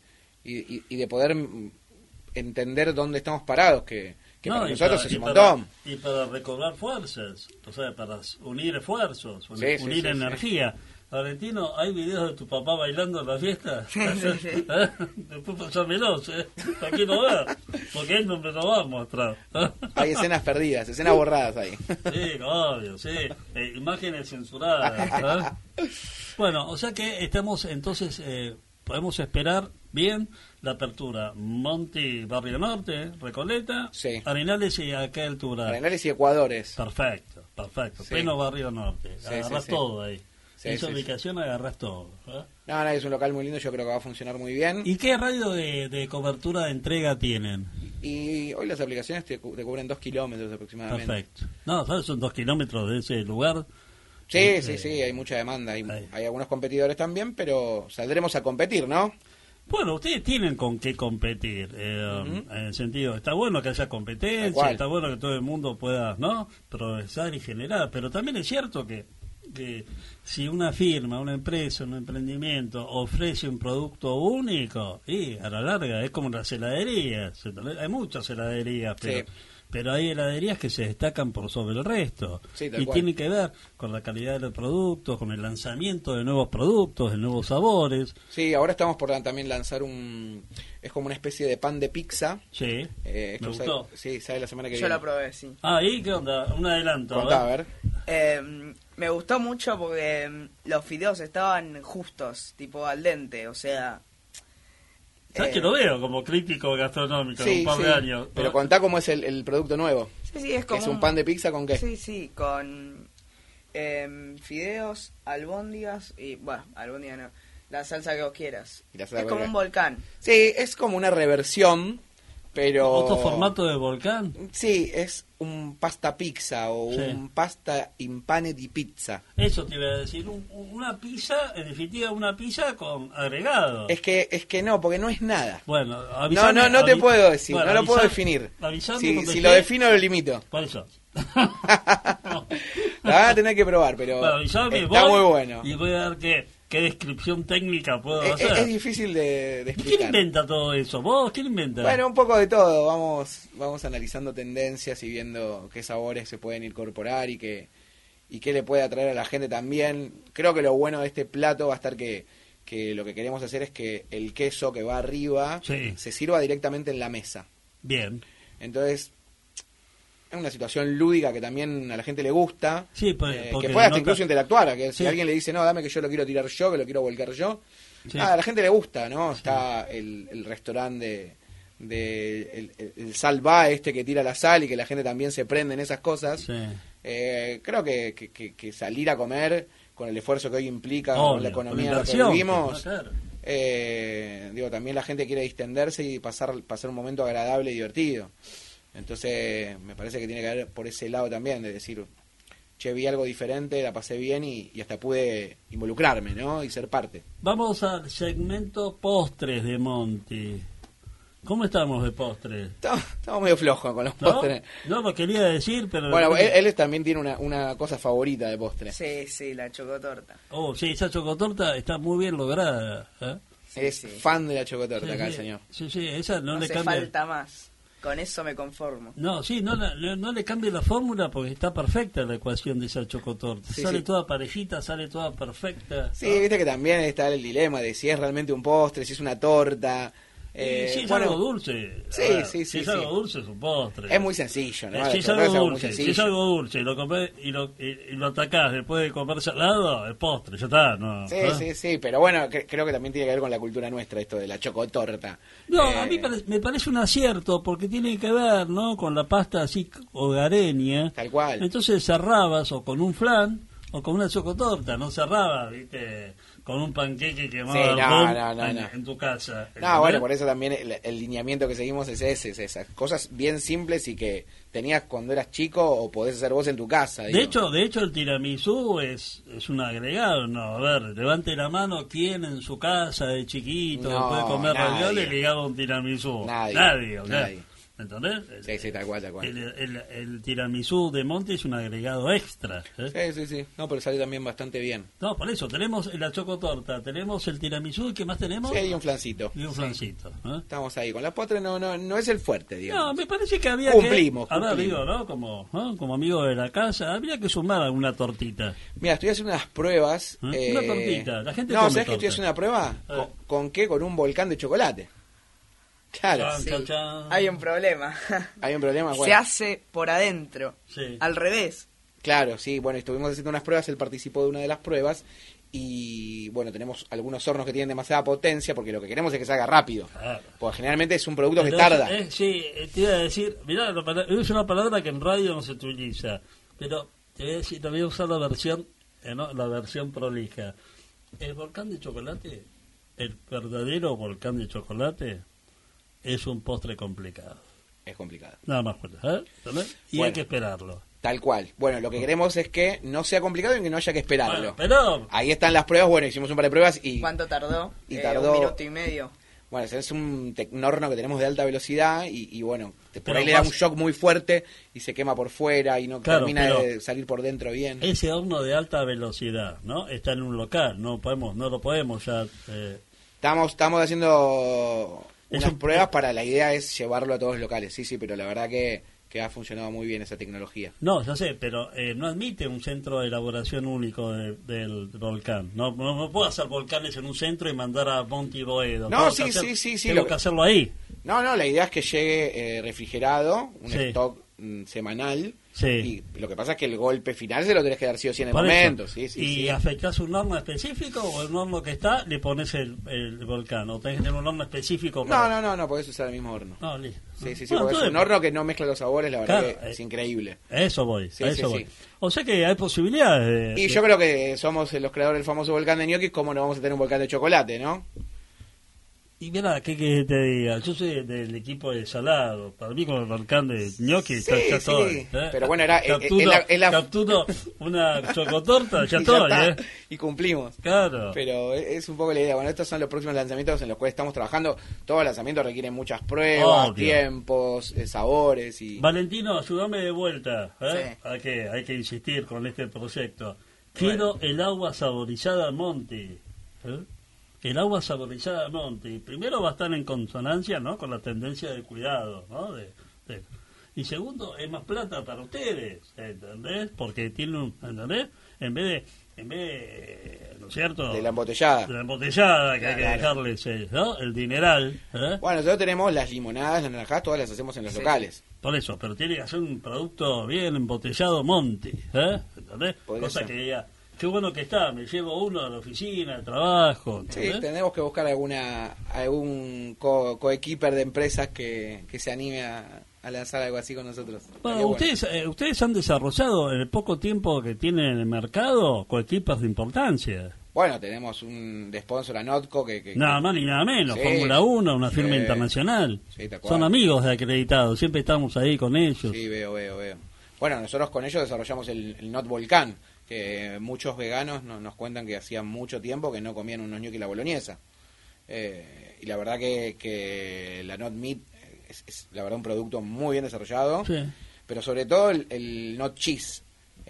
y de poder entender dónde estamos parados, que para nosotros es un montón. Y para recobrar fuerzas, o sea, para unir esfuerzos, unir sí, energía. Valentino, ¿hay videos de tu papá bailando en la fiesta? Después pasámelos, aquí no va, porque él no me lo va a mostrar. Hay escenas perdidas, escenas borradas ahí. Sí, obvio, sí. Imágenes censuradas. Bueno, o sea que estamos entonces, podemos esperar bien la apertura. Monty, Barrio Norte, Recoleta, Arenales y a qué altura. Arenales y Ecuadores. Perfecto. Sí. Pleno Barrio Norte. Agarrás todo ahí. Esa sí, ubicación agarrás todo. No, es un local muy lindo, yo creo que va a funcionar muy bien. ¿Y qué radio de cobertura de entrega tienen? Y hoy las aplicaciones te cubren 2 kilómetros aproximadamente. Perfecto. No, ¿sabes? Son 2 kilómetros de ese lugar. Sí, hay mucha demanda. Hay algunos competidores también, pero saldremos a competir, ¿no? Bueno, ustedes tienen con qué competir, en el sentido, está bueno que haya competencia, está bueno que todo el mundo pueda, ¿no?, progresar y generar, pero también es cierto que si una firma, una empresa, un emprendimiento ofrece un producto único, y a la larga es como las heladerías, hay muchas heladerías, pero hay heladerías que se destacan por sobre el resto, y tiene que ver con la calidad de los productos, con el lanzamiento de nuevos productos, de nuevos sabores. Sí, ahora estamos por también lanzar es como una especie de pan de pizza. Sí, me gustó. Sale la semana que viene. Yo la probé, sí. ¿Y qué onda? Un adelanto. Contá, a ver. Me gustó mucho porque los fideos estaban justos, tipo al dente, o sea... ¿Sabes que lo veo como crítico gastronómico de un par de años? Pero contá cómo es el producto nuevo. Sí, es como... ¿Es un pan de pizza con qué? Sí, con fideos, albóndigas y... Bueno, albóndigas no, la salsa que vos quieras. Es como un volcán. Sí, es como una reversión, pero... ¿Otro formato de volcán? Sí, es un pasta pizza o un pasta in pane di pizza. Eso te iba a decir, una pizza, en definitiva una pizza con agregado. Es que no, porque no es nada. Bueno, avísame, no te puedo decir, bueno, no lo puedo definir. Si lo defino lo limito. ¿Cuáles son? La van a tener que probar, pero está muy bueno. Y voy a ver qué descripción técnica puedo hacer. Es difícil de explicar. ¿Quién inventa todo eso? ¿Vos? ¿Quién inventa? Bueno, un poco de todo. Vamos analizando tendencias y viendo qué sabores se pueden incorporar y qué le puede atraer a la gente también. Creo que lo bueno de este plato va a estar que lo que queremos hacer es que el queso que va arriba se sirva directamente en la mesa. Bien. Entonces... es una situación lúdica que también a la gente le gusta, que pueda hasta incluso interactuar, que si alguien le dice, no, dame que yo lo quiero tirar yo, que lo quiero volcar yo, a la gente le gusta, ¿no? Está el restaurante el Salva que tira la sal y que la gente también se prende en esas cosas. Creo que salir a comer con el esfuerzo que hoy implica, con la economía en la que vivimos, Digo, también la gente quiere distenderse y pasar un momento agradable y divertido. Entonces, me parece que tiene que haber por ese lado también, de decir, che, vi algo diferente, la pasé bien y hasta pude involucrarme, ¿no? Y ser parte. Vamos al segmento postres de Monty. ¿Cómo estamos de postres? Estamos medio flojos con los postres. No lo quería decir, pero... Bueno, él también tiene una cosa favorita de postre. Sí, la chocotorta. Oh, sí, esa chocotorta está muy bien lograda. Es fan de la chocotorta acá, el señor. Sí, esa no le hace cambia... falta más. Con eso me conformo. No, sí, no le cambie la fórmula porque está perfecta la ecuación de esa chocotorta. Sale toda parejita, sale toda perfecta. Sí, viste que también está el dilema de si es realmente un postre, si es una torta. Si es algo dulce. Sí. Si es algo dulce es un postre. Es muy sencillo, ¿no? Si es algo dulce y lo comés y lo atacás después de comer salado, es postre, ya está. ¿No? Sí, pero bueno, creo que también tiene que ver con la cultura nuestra esto de la chocotorta. No, a mí me parece un acierto porque tiene que ver, ¿no? Con la pasta así hogareña. Tal cual. Entonces cerrabas o con un flan o con una chocotorta, no cerrabas, ¿viste? Con un panqueque quemado en tu casa. No, bueno, por eso también el lineamiento que seguimos es esas cosas bien simples y que tenías cuando eras chico o podés hacer vos en tu casa. De hecho el tiramisú es un agregado, ¿no? A ver, levante la mano, ¿quién en su casa de chiquito después de comer ravioles ligaba un tiramisú? Nadie. ¿Entendés? Sí, tal cual. El tiramisú de Monty es un agregado extra. Sí. No, pero sale también bastante bien. No, por eso, tenemos la chocotorta, tenemos el tiramisú, ¿y qué más tenemos? Sí, y un flancito. Estamos ahí. Con la postre no es el fuerte, digamos. No, me parece que había Cumplimos. Ahora digo, ¿no? Como amigo de la casa, habría que sumar alguna tortita. Mira, estoy haciendo unas pruebas. Una tortita, la gente no, come ¿sabes que torta. estoy haciendo una prueba? ¿Con qué? Con un volcán de chocolate. Claro. Hay un problema. Hay un problema. Se hace por adentro. Al revés. Claro, sí. Bueno, estuvimos haciendo unas pruebas. Él participó de una de las pruebas. Y bueno, tenemos algunos hornos que tienen demasiada potencia porque lo que queremos es que se haga rápido. Claro. Porque generalmente es un producto que tarda. Sí, te iba a decir, mirá, es una palabra que en radio no se utiliza. Pero te voy a decir, te voy a usar la versión prolija. El volcán de chocolate, el verdadero volcán de chocolate, es un postre complicado. Es complicado. Nada más fuerte, Y hay que esperarlo. Tal cual. Bueno, lo que queremos es que no sea complicado y que no haya que esperarlo. Bueno, pero... Ahí están las pruebas. Bueno, hicimos un par de pruebas y... ¿Cuánto tardó? Tardó 1 minuto y medio. Bueno, es un horno que tenemos de alta velocidad y bueno, por ahí le da un shock muy fuerte y se quema por fuera y no termina de salir por dentro bien. Ese horno de alta velocidad, ¿no? Está en un local, no lo podemos ya... Estamos haciendo... unas pruebas para la idea es llevarlo a todos los locales, sí, pero la verdad que ha funcionado muy bien esa tecnología. No, ya sé, pero no admite un centro de elaboración único del volcán. No puedo hacer volcanes en un centro y mandar a Monty Boedo. No, sí. Tengo que hacerlo ahí. No, la idea es que llegue refrigerado, un stock semanal. Sí. Y lo que pasa es que el golpe final se lo tenés que dar sí o sí en el Por momento. eso. ¿Y afectás un horno específico o el horno que está le pones el volcán? ¿O tenés que tener un horno específico? No, podés usar el mismo horno. No, listo. Sí, porque es un horno que no mezcla los sabores, la verdad que es increíble. Eso voy. O sea que hay posibilidades Y yo creo que somos los creadores del famoso volcán de ñoquis, ¿cómo no vamos a tener un volcán de chocolate, no? Y mira, ¿qué te diga? Yo soy del equipo de salado. Para mí con el volcán de ñoqui ya estoy. Pero bueno, capturo una chocotorta, ya estoy. Y cumplimos. Claro. Pero es un poco la idea. Bueno, estos son los próximos lanzamientos en los cuales estamos trabajando. Todos los lanzamientos requieren muchas pruebas, tiempos, sabores y... Valentino, ayúdame de vuelta. Hay que insistir con este proyecto. Quiero el agua saborizada Monty. El agua saborizada Monty, primero va a estar en consonancia, ¿no?, con la tendencia de cuidado, ¿no? Y segundo, es más plata para ustedes, ¿entendés? Porque tiene ¿entendés? En vez de, ¿no es cierto? De la embotellada. Que hay que dejarles, ¿no?, el dineral. Bueno, nosotros tenemos las limonadas, las naranjadas, todas las hacemos en los locales. Por eso, pero tiene que hacer un producto bien embotellado Monty, ¿entendés? Cosa que diga... Qué bueno que está, me llevo uno a la oficina, al trabajo. Sí, tenemos que buscar algún coequiper de empresas que se anime a lanzar algo así con nosotros. Bueno, ustedes han desarrollado en el poco tiempo que tienen en el mercado coequipas de importancia. Bueno, tenemos un de sponsor a Notco que Nada más ni nada menos, Sí, Fórmula 1, una firma sí. internacional. Sí, tal cual. Son amigos de acreditados, siempre estamos ahí con ellos. Sí, veo. Bueno, nosotros con ellos desarrollamos el Not Volcán, que muchos veganos nos cuentan que hacía mucho tiempo que no comían unos gnocchi la boloñesa. Y la verdad que la Not Meat es la verdad un producto muy bien desarrollado, Sí. pero sobre todo el Not Cheese.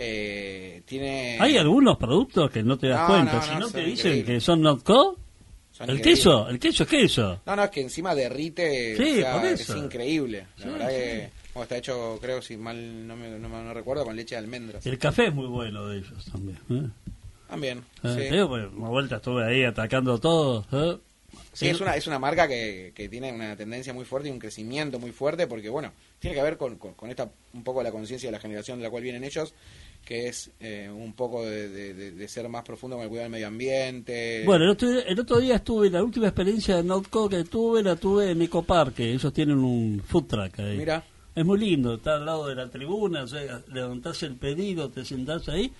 Tiene... Hay algunos productos que no te das No, cuenta, no, si no, no son te dicen increíbles. que son Notco, Son el increíbles. queso es queso. No, es que encima derrite, Sí, o sea, por es eso. increíble. La Sí, verdad sí. que bueno, está hecho, creo, si mal no recuerdo, con leche de almendras. El café es muy bueno de ellos también. También, Te sí. digo, pues, una vuelta estuve ahí atacando todo. Sí, es una marca que tiene una tendencia muy fuerte y un crecimiento muy fuerte porque, bueno, tiene que ver con esta un poco la conciencia de la generación de la cual vienen ellos, que es un poco de ser más profundo con el cuidado del medio ambiente. Bueno, el otro día la última experiencia de Notco que la tuve en Ecoparque. Ellos tienen un food truck ahí. Mira, Es muy lindo, está al lado de la tribuna, o sea, levantás el pedido, te sentás ahí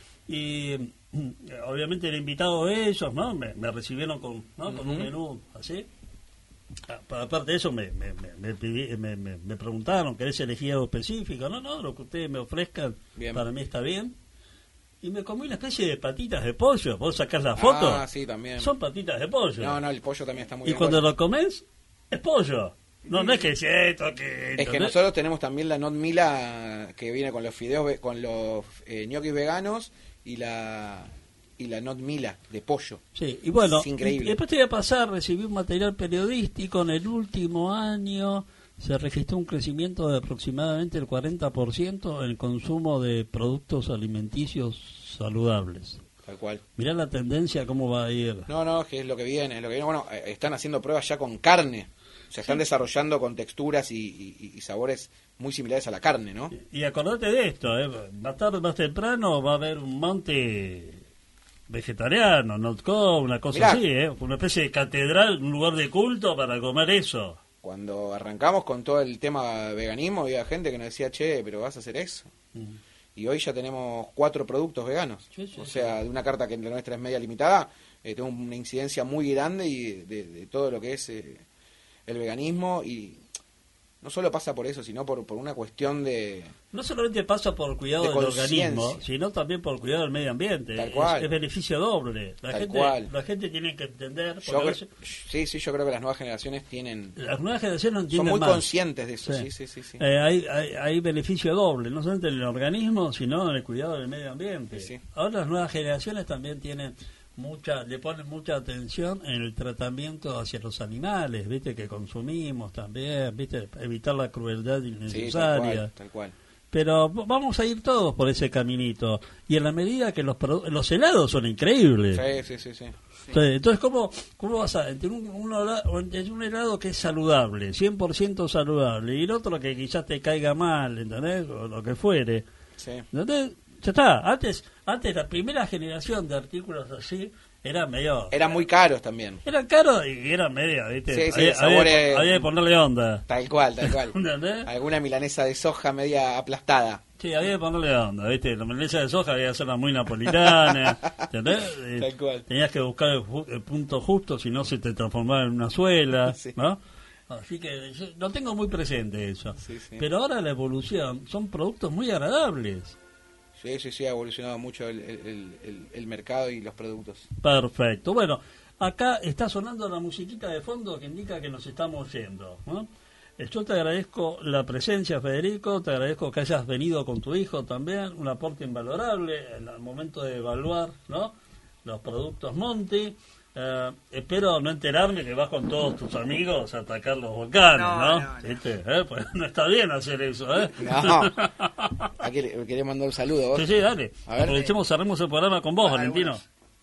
y obviamente el invitado de ellos, ¿no? Me recibieron con un menú así. Pero aparte de eso me preguntaron, ¿querés elegir algo específico? No, lo que ustedes me ofrezcan Bien. para mí está bien. Y me comí una especie de patitas de pollo. ¿Vos sacás la foto? Ah, sí, también. Son patitas de pollo. No, el pollo también está muy Y bien. cuando Bueno, lo comes, es pollo. No es que es esto, que... es que ¿entendés? nosotros tenemos también la Not Mila que viene con los fideos, con los ñoquis veganos y la Not Mila de pollo. Sí, y bueno, Es increíble. y después te voy a pasar, recibí un material periodístico. En el último año se registró un crecimiento de aproximadamente el 40% en el consumo de productos alimenticios saludables. Tal cual. Mirá la tendencia, cómo va a ir. No, que es lo que viene. Bueno, están haciendo pruebas ya con carne. Se están desarrollando con texturas y sabores muy similares a la carne, ¿no? Y acordate de esto, más tarde o más temprano va a haber un monte vegetariano, Notco, una cosa Mirá. así, una especie de catedral, un lugar de culto para comer eso. Cuando arrancamos con todo el tema veganismo, había gente que nos decía, che, pero vas a hacer eso. Y hoy ya tenemos 4 productos veganos. Sí, O sea, de una carta que la nuestra es media limitada, tengo una incidencia muy grande y de todo lo que es el veganismo. Y no solo pasa por eso, sino por una cuestión de... No solamente pasa por el cuidado De del organismo, conciencia. sino también por el cuidado del medio ambiente. Tal cual. Es beneficio doble. Tal cual. La gente tiene que entender. porque Yo a creo- veces yo creo que las nuevas generaciones tienen... las nuevas generaciones no Son entienden muy más. conscientes de eso, sí. Hay beneficio doble, no solamente en el organismo, sino en el cuidado del medio ambiente. Sí. Ahora las nuevas generaciones también le ponen mucha atención en el tratamiento hacia los animales, viste, que consumimos también, viste, evitar la crueldad Sí, innecesaria. tal cual. Pero vamos a ir todos por ese caminito. Y en la medida que los helados son increíbles. Sí. Entonces, ¿cómo vas a entre un helado que es saludable, 100% saludable, y el otro que quizás te caiga mal, ¿entendés? O lo que fuere. Sí. ¿Entendés? Ya está. Antes la primera generación de artículos así era medio... Eran muy caros también. Eran caros y eran medio, ¿viste? Sí, sabores- había que ponerle onda. Tal cual. ¿Entendés? Alguna milanesa de soja media aplastada. Sí, había que ponerle onda, ¿viste? La milanesa de soja había que hacerla muy napolitana, ¿entendés? Tal cual. Tenías que buscar el punto justo, si no se te transformaba en una suela, Sí. ¿no? Así que yo lo tengo muy presente eso. Sí. Pero ahora la evolución son productos muy agradables. Sí, ha evolucionado mucho el mercado y los productos. Perfecto. Bueno, acá está sonando la musiquita de fondo que indica que nos estamos yendo, ¿no? Yo te agradezco la presencia, Federico, te agradezco que hayas venido con tu hijo también, un aporte invalorable en el momento de evaluar, ¿no?, los productos Monti. Espero no enterarme que vas con todos tus amigos a atacar los volcanes, ¿no? No. ¿Viste? Pues no está bien hacer eso, ¿eh? No. Aquí le quería mandar un saludo, ¿vos? Sí, dale. A ver. Aprovechemos, cerremos el programa con vos, Valentino.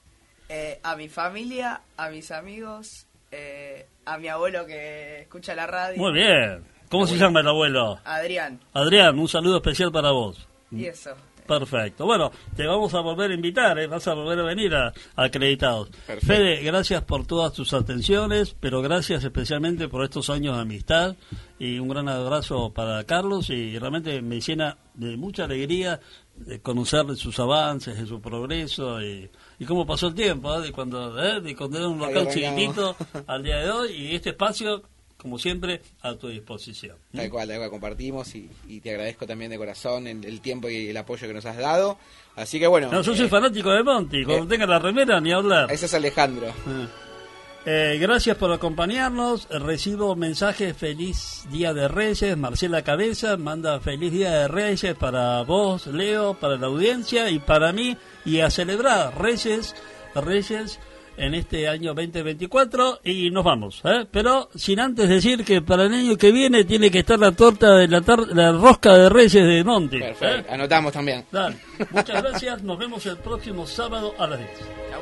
A mi familia, a mis amigos, a mi abuelo que escucha la radio. Muy bien. ¿Cómo se llama el abuelo? Adrián. Adrián, un saludo especial para vos. Y eso. Perfecto. Bueno, te vamos a volver a invitar, vas a volver a venir a Acreditados. Perfecto. Fede, gracias por todas tus atenciones, pero gracias especialmente por estos años de amistad, y un gran abrazo para Carlos, y realmente me llena de mucha alegría de conocer de sus avances, de su progreso, y cómo pasó el tiempo, de cuando era un local chiquitito al día de hoy, y este espacio, como siempre, a tu disposición. Tal cual, compartimos, y te agradezco también de corazón el tiempo y el apoyo que nos has dado. Así que bueno. No, yo soy fanático de Monty, cuando tenga la remera ni hablar. Ese es Alejandro. Gracias por acompañarnos. Recibo mensajes: feliz Día de Reyes. Marcela Cabeza manda feliz Día de Reyes para vos, Leo, para la audiencia y para mí, y a celebrar Reyes en este año 2024, y nos vamos, pero sin antes decir que para el año que viene tiene que estar la torta de la rosca de Reyes de Monty. Perfecto, anotamos también. Dale. Muchas gracias, nos vemos el próximo sábado a las 10. Chau.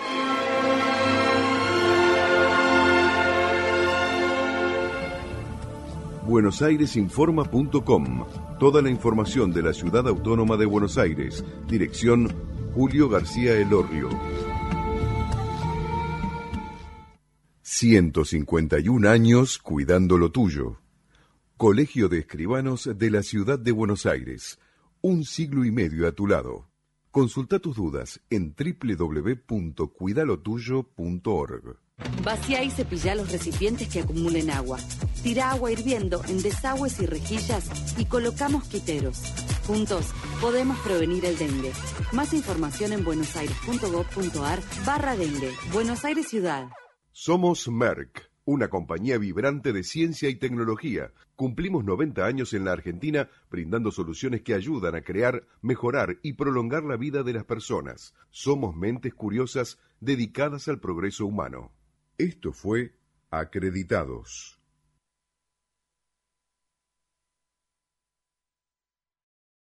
buenosairesinforma.com. Toda la información de la Ciudad Autónoma de Buenos Aires. Dirección Julio García Elorrio. 151 años cuidando lo tuyo. Colegio de Escribanos de la Ciudad de Buenos Aires. Un siglo y medio a tu lado. Consulta tus dudas en www.cuidalotuyo.org. Vacía y cepilla los recipientes que acumulen agua. Tira agua hirviendo en desagües y rejillas y coloca mosquiteros. Juntos podemos prevenir el dengue. Más información en buenosaires.gov.ar/dengue. Buenos Aires Ciudad. Somos Merck, una compañía vibrante de ciencia y tecnología. Cumplimos 90 años en la Argentina brindando soluciones que ayudan a crear, mejorar y prolongar la vida de las personas. Somos mentes curiosas dedicadas al progreso humano. Esto fue Acreditados.